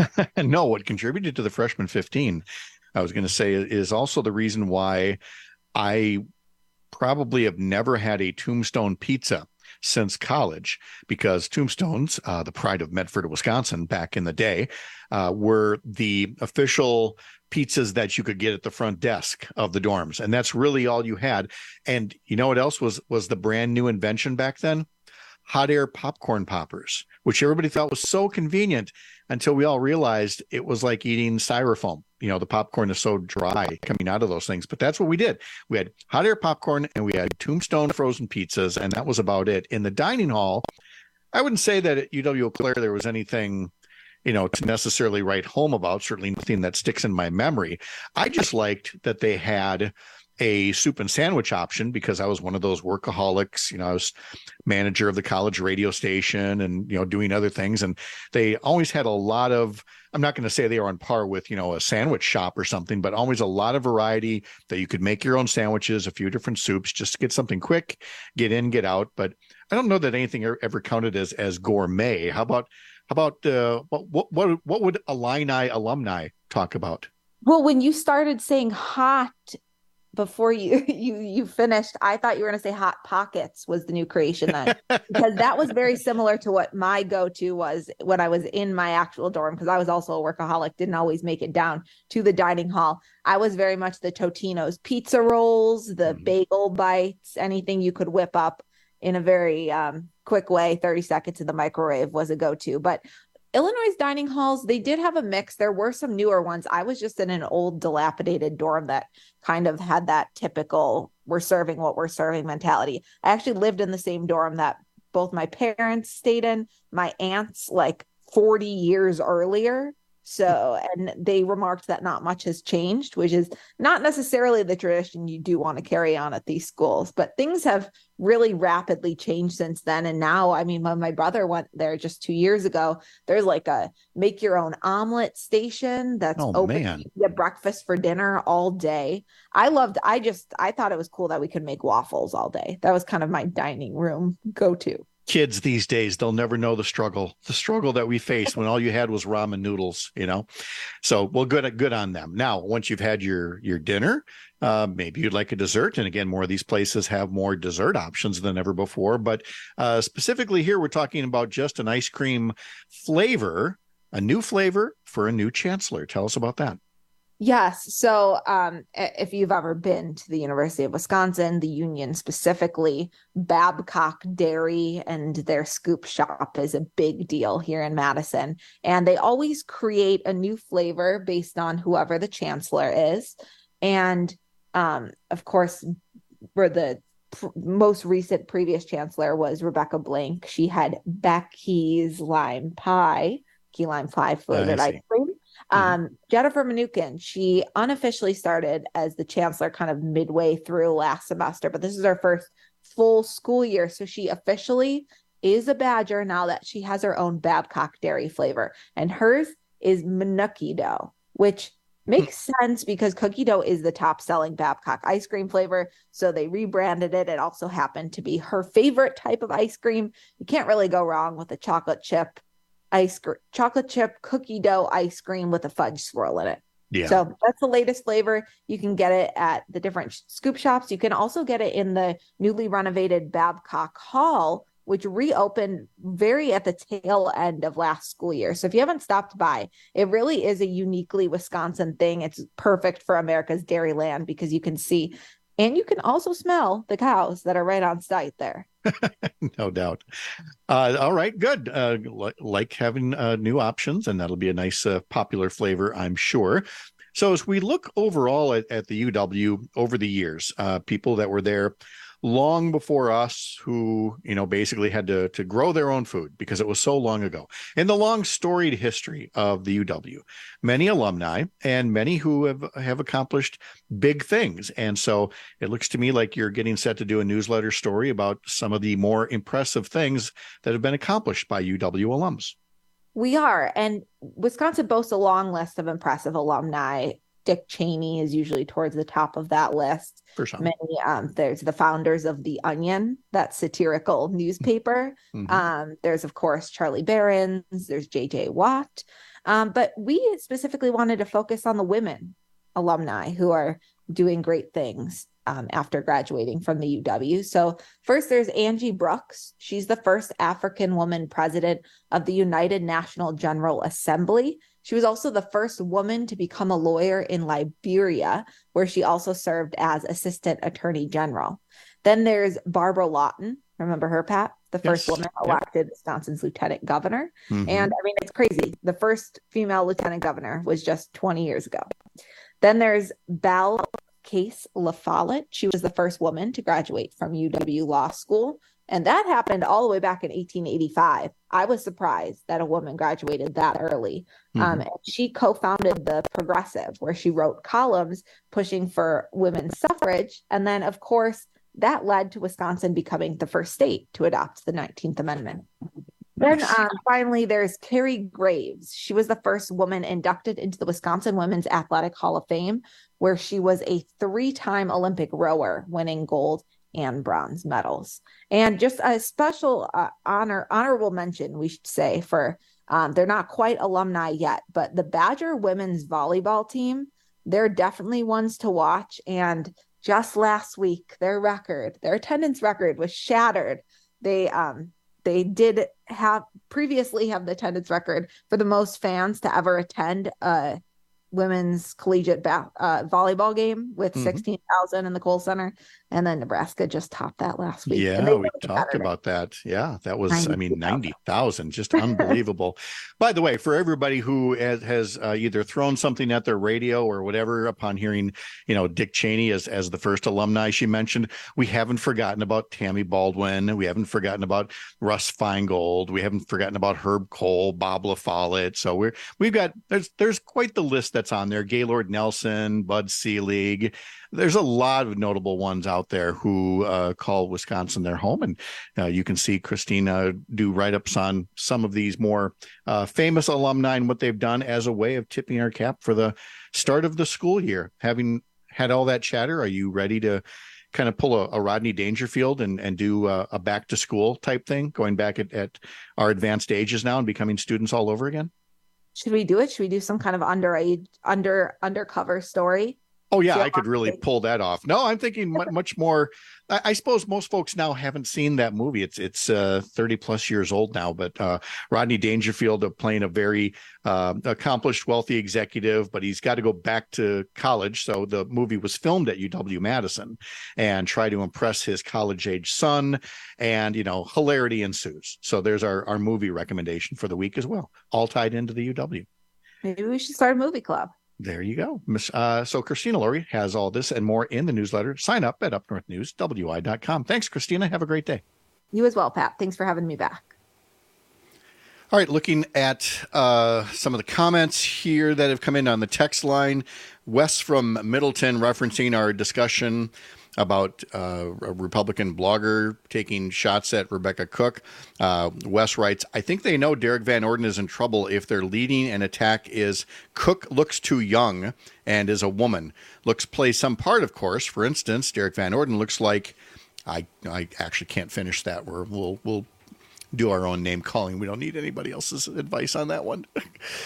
No, what contributed to the freshman fifteen, I was going to say, is also the reason why I probably have never had a Tombstone pizza since college, because Tombstones, uh, the pride of Medford, Wisconsin, back in the day, uh, were the official pizzas that you could get at the front desk of the dorms. And that's really all you had. And you know what else was, was the brand new invention back then? Hot air popcorn poppers, which everybody thought was so convenient until we all realized it was like eating styrofoam. You know, the popcorn is so dry coming out of those things, but that's what we did. We had hot air popcorn and we had Tombstone frozen pizzas, and that was about it. In the dining hall, I wouldn't say that at U W Eau Claire there was anything, you know, to necessarily write home about, certainly nothing that sticks in my memory. I just liked that they had a soup and sandwich option because I was one of those workaholics. You know, I was manager of the college radio station and, you know, doing other things. And they always had a lot of, I'm not going to say they were on par with, you know, a sandwich shop or something, but always a lot of variety that you could make your own sandwiches, a few different soups, just to get something quick, get in, get out. But I don't know that anything ever counted as, as gourmet. How about, how about uh, what, what, what, what would Illini alumni talk about? Well, when you started saying hot before you you you finished, I thought you were going to say Hot Pockets was the new creation then, because that was very similar to what my go-to was when I was in my actual dorm, because I was also a workaholic, didn't always make it down to the dining hall. I was very much the Totino's pizza rolls, the mm-hmm. bagel bites, anything you could whip up in a very um, quick way, thirty seconds in the microwave was a go-to. But Illinois dining halls, they did have a mix. There were some newer ones. I was just in an old dilapidated dorm that kind of had that typical, we're serving what we're serving mentality. I actually lived in the same dorm that both my parents stayed in, my aunts like forty years earlier. So, and they remarked that not much has changed, which is not necessarily the tradition you do want to carry on at these schools, but things have really rapidly changed since then. And now, I mean, when my brother went there just two years ago, there's like a make your own omelet station that's oh, open. Man. You get breakfast for dinner all day. I loved, I just, I thought it was cool that we could make waffles all day. That was kind of my dining room go-to. Kids these days, they'll never know the struggle, the struggle that we faced when all you had was ramen noodles, you know? So, well, good, good on them. Now, once you've had your, your dinner, uh, maybe you'd like a dessert. And again, more of these places have more dessert options than ever before. But uh, specifically here, we're talking about just an ice cream flavor, a new flavor for a new chancellor. Tell us about that. Yes. So um, if you've ever been to the University of Wisconsin, the Union specifically, Babcock Dairy and their scoop shop is a big deal here in Madison. And they always create a new flavor based on whoever the chancellor is. And um, of course, for the pr- most recent previous chancellor was Rebecca Blank. She had Becky's lime pie, key lime pie flavored I ice see. cream. Um, Jennifer Mnuchin, she unofficially started as the chancellor kind of midway through last semester, but this is her first full school year. So she officially is a Badger now that she has her own Babcock dairy flavor. And hers is Mnucchi dough, which makes sense because cookie dough is the top selling Babcock ice cream flavor. So they rebranded it. It also happened to be her favorite type of ice cream. You can't really go wrong with a chocolate chip ice cream, chocolate chip cookie dough ice cream with a fudge swirl in it. Yeah. So that's the latest flavor. You can get it at the different scoop shops. You can also get it in the newly renovated Babcock Hall, which reopened very at the tail end of last school year. So if you haven't stopped by, it really is a uniquely Wisconsin thing. It's perfect for America's Dairyland because you can see and you can also smell the cows that are right on site there. No doubt. Uh, all right, good. Uh, li- like having uh, new options, and that'll be a nice uh, popular flavor, I'm sure. So as we look overall at, at the U W over the years, uh, people that were there long before us who, you know, basically had to, to grow their own food because it was so long ago. In the long storied history of the U W, many alumni and many who have, have accomplished big things. And so it looks to me like you're getting set to do a newsletter story about some of the more impressive things that have been accomplished by U W alums. We are. And Wisconsin boasts a long list of impressive alumni. Dick Cheney is usually towards the top of that list. For some. Many, um, there's the founders of The Onion, that satirical newspaper. Mm-hmm. Um, there's, of course, Charlie Berens. There's J J Watt. Um, but we specifically wanted to focus on the women alumni who are doing great things um, after graduating from the U W. So first, there's Angie Brooks. She's the first African woman president of the United National General Assembly. She was also the first woman to become a lawyer in Liberia, where she also served as Assistant Attorney General. Then there's Barbara Lawton. Remember her, Pat? The first Yes. woman Yep. elected Wisconsin's lieutenant governor. Mhm. And I mean, it's crazy. The first female lieutenant governor was just twenty years ago. Then there's Belle Case LaFollette. She was the first woman to graduate from U W Law School. And that happened all the way back in eighteen eighty-five. I was surprised that a woman graduated that early. Mhm. Um, and she co-founded the Progressive, where she wrote columns pushing for women's suffrage. And then, of course, that led to Wisconsin becoming the first state to adopt the nineteenth Amendment. Then um, finally, there's Carrie Graves. She was the first woman inducted into the Wisconsin Women's Athletic Hall of Fame, where she was a three-time Olympic rower, winning gold and bronze medals. And just a special uh, honor, honorable mention, we should say, for um, they're not quite alumni yet, but the Badger women's volleyball team, they're definitely ones to watch. And just last week, their record, their attendance record was shattered. They um they did have previously have the attendance record for the most fans to ever attend a women's collegiate ba- uh, volleyball game with Mhm. sixteen thousand in the Kohl Center. And then Nebraska just topped that last week. And Yeah, they we won talked Saturday. about that. Yeah, that was, I mean, ninety thousand. ninety thousand, just unbelievable. By the way, for everybody who has, has uh, either thrown something at their radio or whatever upon hearing, you know, Dick Cheney as, as the first alumni she mentioned, we haven't forgotten about Tammy Baldwin. We haven't forgotten about Russ Feingold. We haven't forgotten about Herb Cole, Bob LaFollette. So we're, we've got, there's, there's quite the list that's on there. Gaylord Nelson, Bud Selig. There's a lot of notable ones out there who uh, call Wisconsin their home. And uh, you can see Christina do write-ups on some of these more uh, famous alumni and what they've done as a way of tipping our cap for the start of the school year. Having had all that chatter, are you ready to kind of pull a, a Rodney Dangerfield and, and do a, a back-to-school type thing, going back at, at our advanced ages now and becoming students all over again? Should we do it? Should we do some kind of underage, under undercover story? Oh, yeah, See I could really pull that off. No, I'm thinking mu- much more. I, I suppose most folks now haven't seen that movie. It's it's uh, thirty plus years old now, but uh, Rodney Dangerfield of playing a very uh, accomplished, wealthy executive, but he's got to go back to college. So the movie was filmed at U W Madison and try to impress his college age son, and, you know, hilarity ensues. So there's our, our movie recommendation for the week as well, all tied into the U W. Maybe we should start a movie club. There you go. Miss. Uh, so Christina Laurie has all this and more in the newsletter. Sign up at up north news w i dot com. Thanks, Christina. Have a great day. You as well, Pat. Thanks for having me back. All right, looking at uh, some of the comments here that have come in on the text line. Wes from Middleton referencing our discussion about uh, a Republican blogger taking shots at Rebecca Cook. Uh, Wes writes, I think they know Derek Van Orden is in trouble if their leading an attack is Cook looks too young and is a woman. Looks plays some part, of course. For instance, Derek Van Orden looks like, I I actually can't finish that. We're, we'll we'll do our own name calling. We don't need anybody else's advice on that one.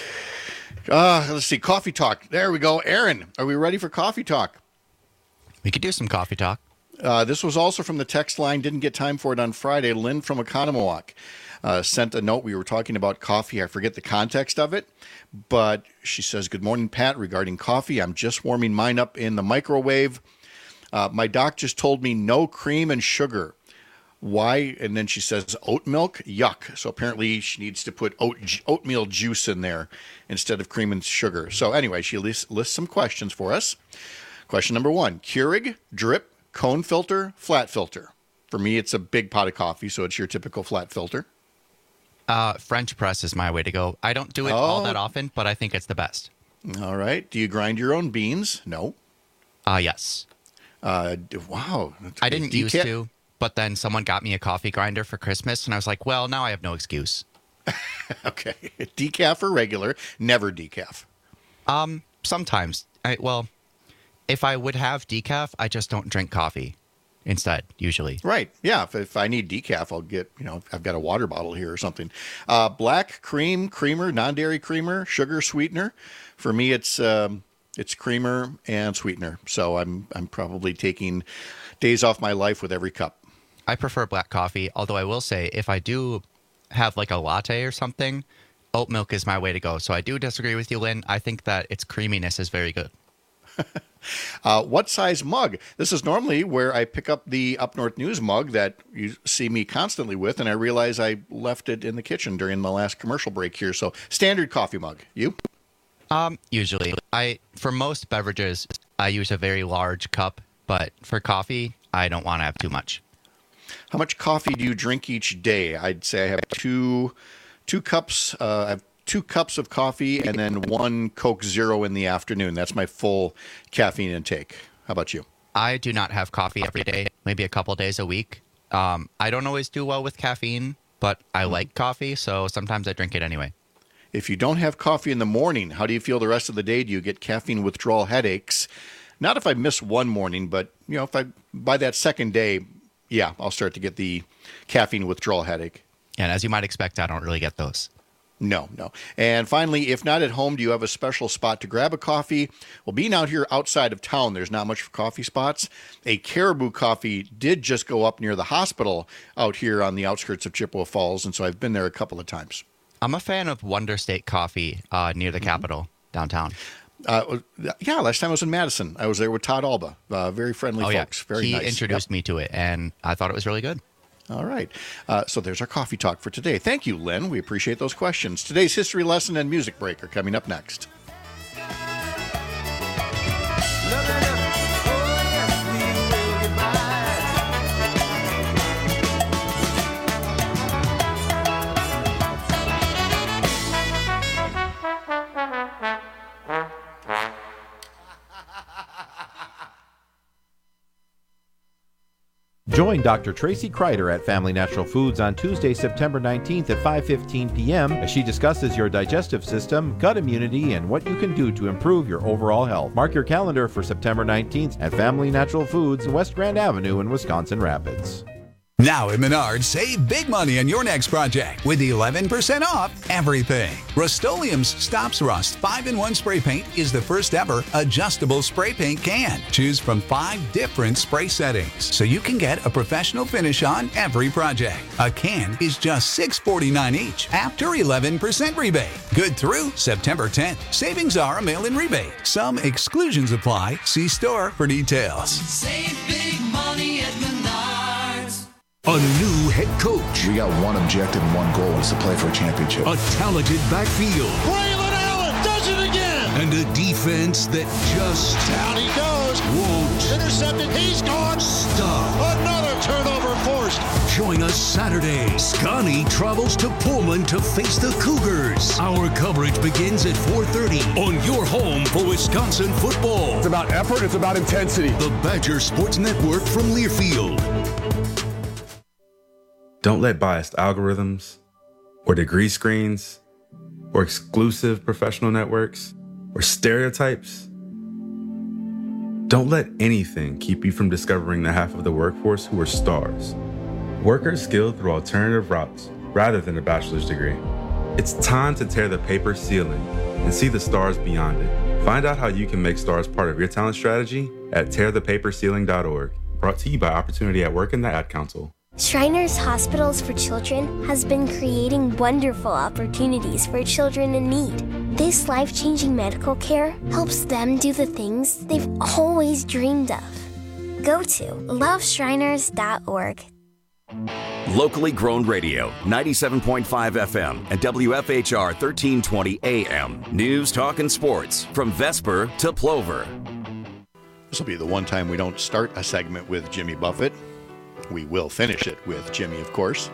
uh, let's see, coffee talk. There we go. Aaron, are we ready for coffee talk? We could do some coffee talk. Uh, this was also from the text line. Didn't get time for it on Friday. Lynn from Oconomowoc uh, sent a note. We were talking about coffee. I forget the context of it, but she says, good morning, Pat. Regarding coffee, I'm just warming mine up in the microwave. Uh, my doc just told me no cream and sugar. Why? And then she says oat milk, yuck. So apparently she needs to put oat, oatmeal juice in there instead of cream and sugar. So anyway, she lists, lists some questions for us. Question number one, Keurig, drip, cone filter, flat filter. For me, it's a big pot of coffee, so it's your typical flat filter. Uh, French press is my way to go. I don't do it oh. all that often, but I think it's the best. All right. Do you grind your own beans? No. Uh, yes. Uh, wow. I didn't used to, but then someone got me a coffee grinder for Christmas, and I was like, well, now I have no excuse. Okay. Decaf or regular? Never decaf. Um, sometimes. I, well... If I would have decaf, I just don't drink coffee instead, usually. Right. Yeah. If, if I need decaf, I'll get, you know, I've got a water bottle here or something. Uh, black, cream, creamer, non-dairy creamer, sugar, sweetener. For me, it's um, it's creamer and sweetener. So I'm I'm probably taking days off my life with every cup. I prefer black coffee, although I will say if I do have like a latte or something, oat milk is my way to go. So I do disagree with you, Lynn. I think that its creaminess is very good. uh, what size mug? This is normally where I pick up the Up North News mug that you see me constantly with, and I realize I left it in the kitchen during the last commercial break here. So standard coffee mug. You? Um, usually. I for most beverages, I use a very large cup, but for coffee, I don't want to have too much. How much coffee do you drink each day? I'd say I have two two cups. Uh, I have two cups of coffee and then one Coke Zero in the afternoon. That's my full caffeine intake. How about you? I do not have coffee every day, maybe a couple days a week. Um, I don't always do well with caffeine, but I like coffee, so sometimes I drink it anyway. If you don't have coffee in the morning, how do you feel the rest of the day? Do you get caffeine withdrawal headaches? Not if I miss one morning, but you know, if I by that second day, yeah, I'll start to get the caffeine withdrawal headache. And as you might expect, I don't really get those. No, no. And finally, if not at home, do you have a special spot to grab a coffee? Well, being out here outside of town, there's not much for coffee spots. A Caribou Coffee did just go up near the hospital out here on the outskirts of Chippewa Falls, and so I've been there a couple of times. I'm a fan of Wonder State Coffee uh, near the mm-hmm. Capitol downtown. Uh, yeah, last time I was in Madison, I was there with Todd Alba. Uh, very friendly oh, folks. Yeah. Very he nice. He introduced yep. me to it, and I thought it was really good. All right. Uh, so there's our coffee talk for today. Thank you, Lynn. We appreciate those questions. Today's history lesson and music break are coming up next. Join Doctor Tracy Kreider at Family Natural Foods on Tuesday, September nineteenth at five fifteen p.m. as she discusses your digestive system, gut immunity, and what you can do to improve your overall health. Mark your calendar for September nineteenth at Family Natural Foods, West Grand Avenue in Wisconsin Rapids. Now at Menards, save big money on your next project with eleven percent off everything. Rust-Oleum's Stops Rust five in one spray paint is the first ever adjustable spray paint can. Choose from five different spray settings so you can get a professional finish on every project. A can is just six forty-nine each after eleven percent rebate. Good through September tenth. Savings are a mail-in rebate. Some exclusions apply. See store for details. Save big money at Menards. A new head coach. We got one objective and one goal is to play for a championship. A talented backfield. Braylon Allen Does it again. And a defense that just Down he goes. won't Intercepted. He's gone. stop. Another turnover forced. Join us Saturday. Scotty travels to Pullman to face the Cougars. Our coverage begins at four thirty on your home for Wisconsin football. It's about effort. It's about intensity. The Badger Sports Network from Learfield. Don't let biased algorithms or degree screens or exclusive professional networks or stereotypes. Don't let anything keep you from discovering the half of the workforce who are stars. Workers skilled through alternative routes rather than a bachelor's degree. It's time to tear the paper ceiling and see the stars beyond it. Find out how you can make stars part of your talent strategy at tear the paper ceiling dot org. Brought to you by Opportunity at Work and the Ad Council. Shriners Hospitals for Children has been creating wonderful opportunities for children in need. This life-changing medical care helps them do the things they've always dreamed of. Go to love shriners dot org. Locally grown radio, ninety-seven point five F M and W F H R thirteen twenty A M. News, talk, and sports from Vesper to Plover. This will be the one time we don't start a segment with Jimmy Buffett. We will finish it with Jimmy, of course.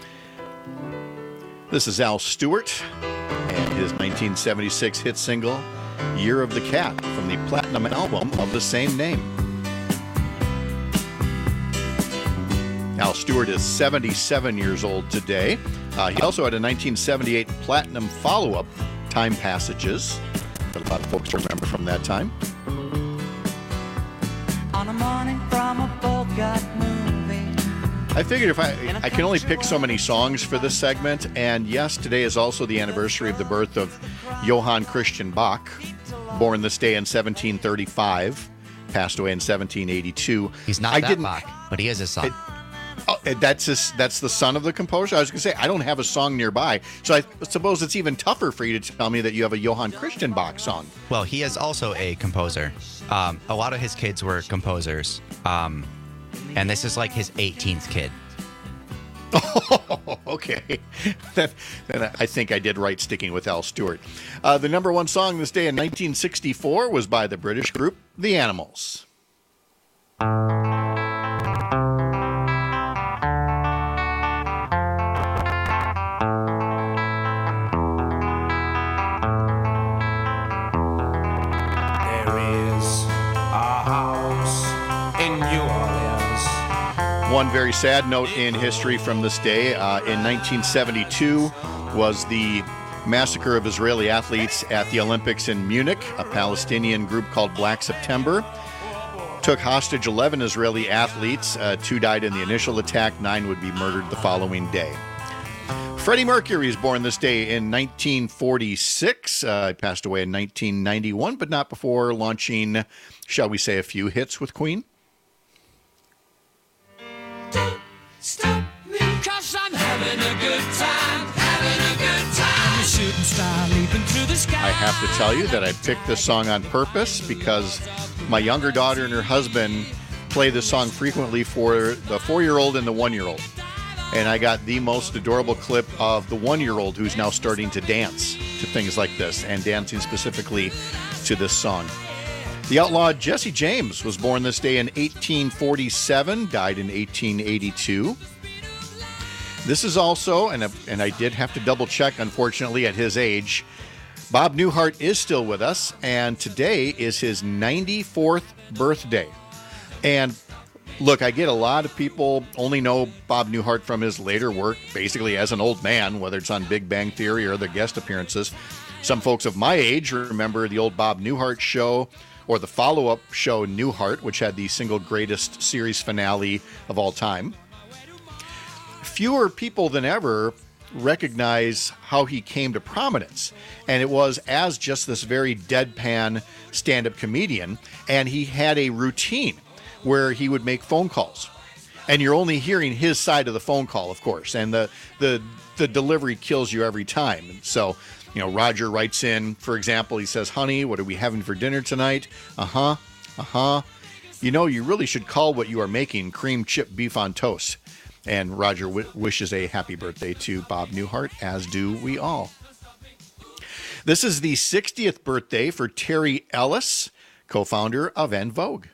This is Al Stewart and his nineteen seventy-six hit single, Year of the Cat, from the platinum album of the same name. Al Stewart is seventy-seven years old today. Uh, he also had a nineteen seventy-eight platinum follow-up, Time Passages, that a lot of folks remember from that time. On a morning from a Bogart movie. I figured if I I can only pick so many songs for this segment, and yes, today is also the anniversary of the birth of Johann Christian Bach, born this day in seventeen thirty-five, passed away in seventeen eighty-two. He's not I that didn't, Bach, but he is his son. It, oh, that's his, that's the son of the composer? I was going to say, I don't have a song nearby, so I suppose it's even tougher for you to tell me that you have a Johann Christian Bach song. Well, he is also a composer. Um, a lot of his kids were composers. Um, and this is like his eighteenth kid. Oh, okay. then, then I think I did right sticking with Al Stewart. Uh, the number one song this day in nineteen sixty-four was by the British group The Animals. One very sad note in history from this day. Uh, in nineteen seventy-two was the massacre of Israeli athletes at the Olympics in Munich. A Palestinian group called Black September took hostage eleven Israeli athletes. Uh, two died in the initial attack. Nine would be murdered the following day. Freddie Mercury is born this day in nineteen forty-six. Uh, he passed away in nineteen ninety-one, but not before launching, shall we say, a few hits with Queen. Stop me, cause I'm having a good time, having a good time. The shooting star leaping through the sky. I have to tell you that I picked this song on purpose because my younger daughter and her husband play this song frequently for the four-year-old and the one-year-old. And I got the most adorable clip of the one-year-old who's now starting to dance to things like this, and dancing specifically to this song. The outlaw Jesse James was born this day in eighteen forty-seven, died in eighteen eighty-two. This is also, and, and I did have to double check, unfortunately, at his age, Bob Newhart is still with us, and today is his ninety-fourth birthday. And look, I get a lot of people only know Bob Newhart from his later work, basically as an old man, whether it's on Big Bang Theory or other guest appearances. Some folks of my age remember the old Bob Newhart show, or the follow-up show Newhart, which had the single greatest series finale of all time. Fewer people than ever recognize how he came to prominence, and it was as just this very deadpan stand-up comedian, and he had a routine where he would make phone calls, and you're only hearing his side of the phone call, of course, and the the the delivery kills you every time. And so, you know, Roger writes in, for example, he says, "Honey, what are we having for dinner tonight?" Uh-huh, uh-huh. "You know, you really should call what you are making cream chip beef on toast." And Roger w- wishes a happy birthday to Bob Newhart, as do we all. This is the sixtieth birthday for Terry Ellis, co-founder of En Vogue.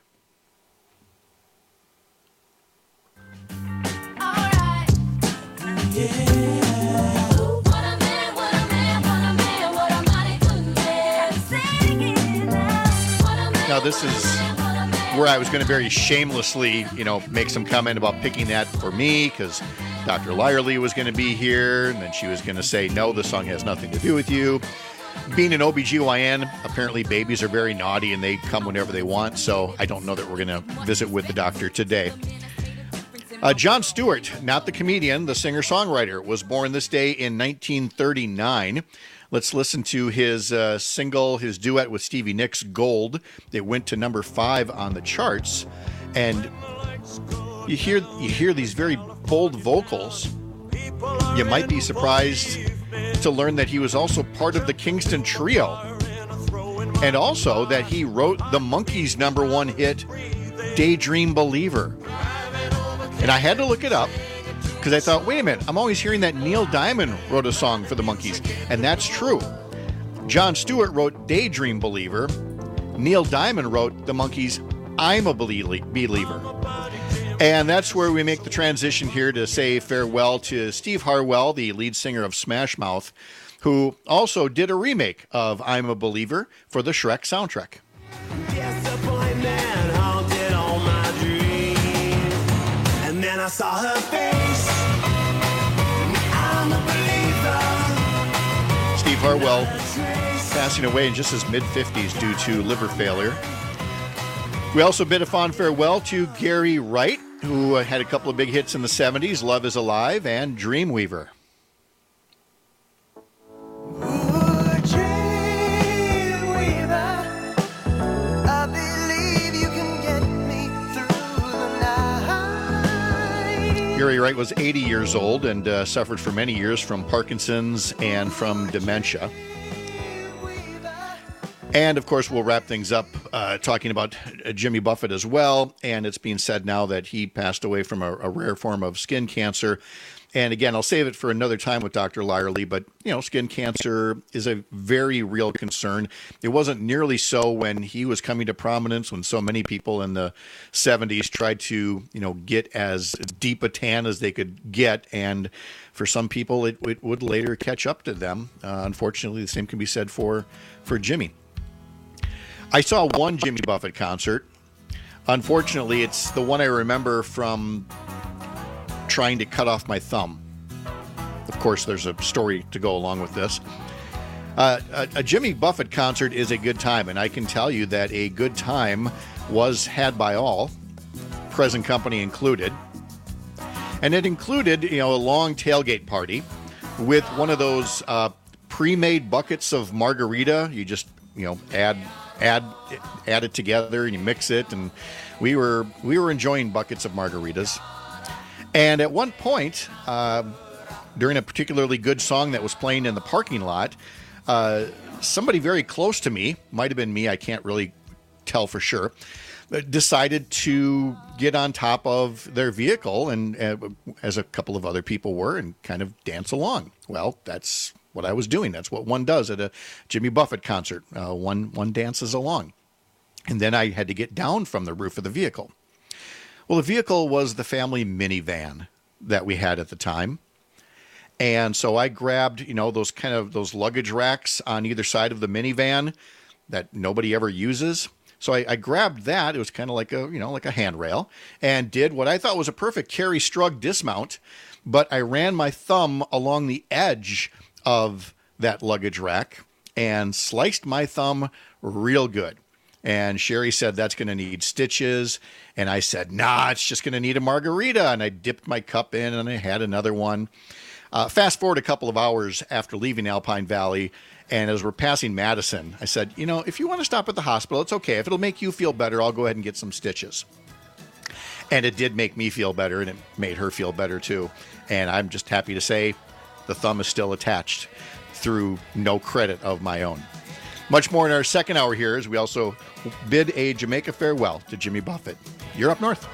Now, this is where I was going to very shamelessly, you know, make some comment about picking that for me because Doctor Lyerly was going to be here, and then she was going to say, no, the song has nothing to do with you. Being an O B G Y N, apparently babies are very naughty and they come whenever they want, so I don't know that we're going to visit with the doctor today. Uh, Jon Stewart, not the comedian, the singer-songwriter, was born this day in nineteen thirty-nine. Let's listen to his uh, single, his duet with Stevie Nicks, Gold. It went to number five on the charts. And you hear you hear these very bold vocals. You might be surprised to learn that he was also part of the Kingston Trio. And also that he wrote the Monkees' number one hit, Daydream Believer. And I had to look it up because I thought, wait a minute, I'm always hearing that Neil Diamond wrote a song for the Monkees. And that's true. Jon Stewart wrote Daydream Believer. Neil Diamond wrote the Monkees' I'm a Believer. And that's where we make the transition here to say farewell to Steve Harwell, the lead singer of Smash Mouth, who also did a remake of I'm a Believer for the Shrek soundtrack. Disappointment haunted all my dreams, and then I saw her face. I'm a believer. Steve Harwell passing away in just his mid-fifties due to liver failure. We also bid a fond farewell to Gary Wright, who had a couple of big hits in the seventies, Love is Alive and Dreamweaver. Gary Wright was eighty years old and uh, suffered for many years from Parkinson's and from dementia. And, of course, we'll wrap things up uh, talking about uh, Jimmy Buffett as well. And it's being said now that he passed away from a, a rare form of skin cancer. And, again, I'll save it for another time with Doctor Lyerly. But, you know, skin cancer is a very real concern. It wasn't nearly so when he was coming to prominence, when so many people in the seventies tried to, you know, get as deep a tan as they could get. And for some people, it, it would later catch up to them. Uh, unfortunately, the same can be said for, for Jimmy. I saw one Jimmy Buffett concert. Unfortunately, it's the one I remember from trying to cut off my thumb. Of course, there's a story to go along with this. Uh, a, a Jimmy Buffett concert is a good time, and I can tell you that a good time was had by all, present company included. And it included, you know, a long tailgate party with one of those uh, pre-made buckets of margarita. You just, you know, add add add it together and you mix it, and we were we were enjoying buckets of margaritas. And at one point, uh, during a particularly good song that was playing in the parking lot, uh, somebody very close to me, might have been me, I can't really tell for sure, decided to get on top of their vehicle, and uh, as a couple of other people were, and kind of dance along. Well, that's what I was doing. That's what one does at a Jimmy Buffett concert. Uh, one one dances along. And then I had to get down from the roof of the vehicle. Well, the vehicle was the family minivan that we had at the time. And so I grabbed, you know, those kind of those luggage racks on either side of the minivan that nobody ever uses. So I, I grabbed that. It was kind of like a, you know, like a handrail, and did what I thought was a perfect Carrie Strug dismount. But I ran my thumb along the edge of that luggage rack and sliced my thumb real good. And Sherry said, that's going to need stitches. And I said, nah, it's just going to need a margarita. And I dipped my cup in and I had another one. Uh, fast forward a couple of hours after leaving Alpine Valley, and as we're passing Madison, I said, you know, if you want to stop at the hospital, it's okay. If it'll make you feel better, I'll go ahead and get some stitches. And it did make me feel better, and it made her feel better too. And I'm just happy to say the thumb is still attached through no credit of my own. Much more in our second hour here, as we also bid a Jamaica farewell to Jimmy Buffett. You're up north.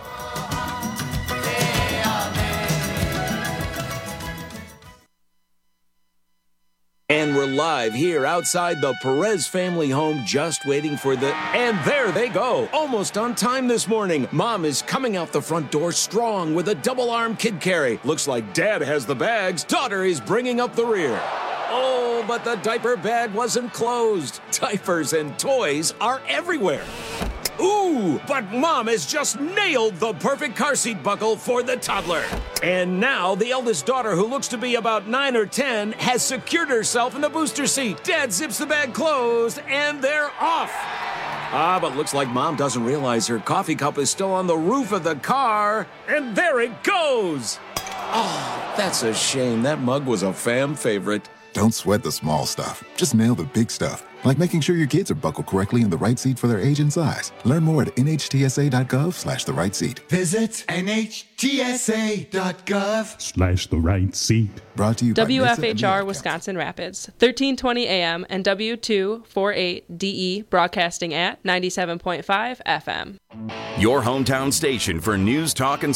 And we're live here outside the Perez family home, just waiting for the... And there they go, almost on time this morning. Mom is coming out the front door strong with a double-arm kid carry. Looks like Dad has the bags. Daughter is bringing up the rear. Oh, but the diaper bag wasn't closed. Diapers and toys are everywhere. Ooh, but Mom has just nailed the perfect car seat buckle for the toddler. And now the eldest daughter, who looks to be about nine or ten, has secured herself in the booster seat. Dad zips the bag closed, and they're off. Ah, but looks like Mom doesn't realize her coffee cup is still on the roof of the car. And there it goes. Oh, that's a shame. That mug was a fam favorite. Don't sweat the small stuff. Just nail the big stuff, like making sure your kids are buckled correctly in the right seat for their age and size. Learn more at nhtsa.gov slash the right seat. Visit nhtsa.gov slash the right seat. Brought to you by W F H R Wisconsin Rapids, thirteen twenty A M and W two forty-eight D E, broadcasting at ninety-seven point five F M. Your hometown station for news, talk, and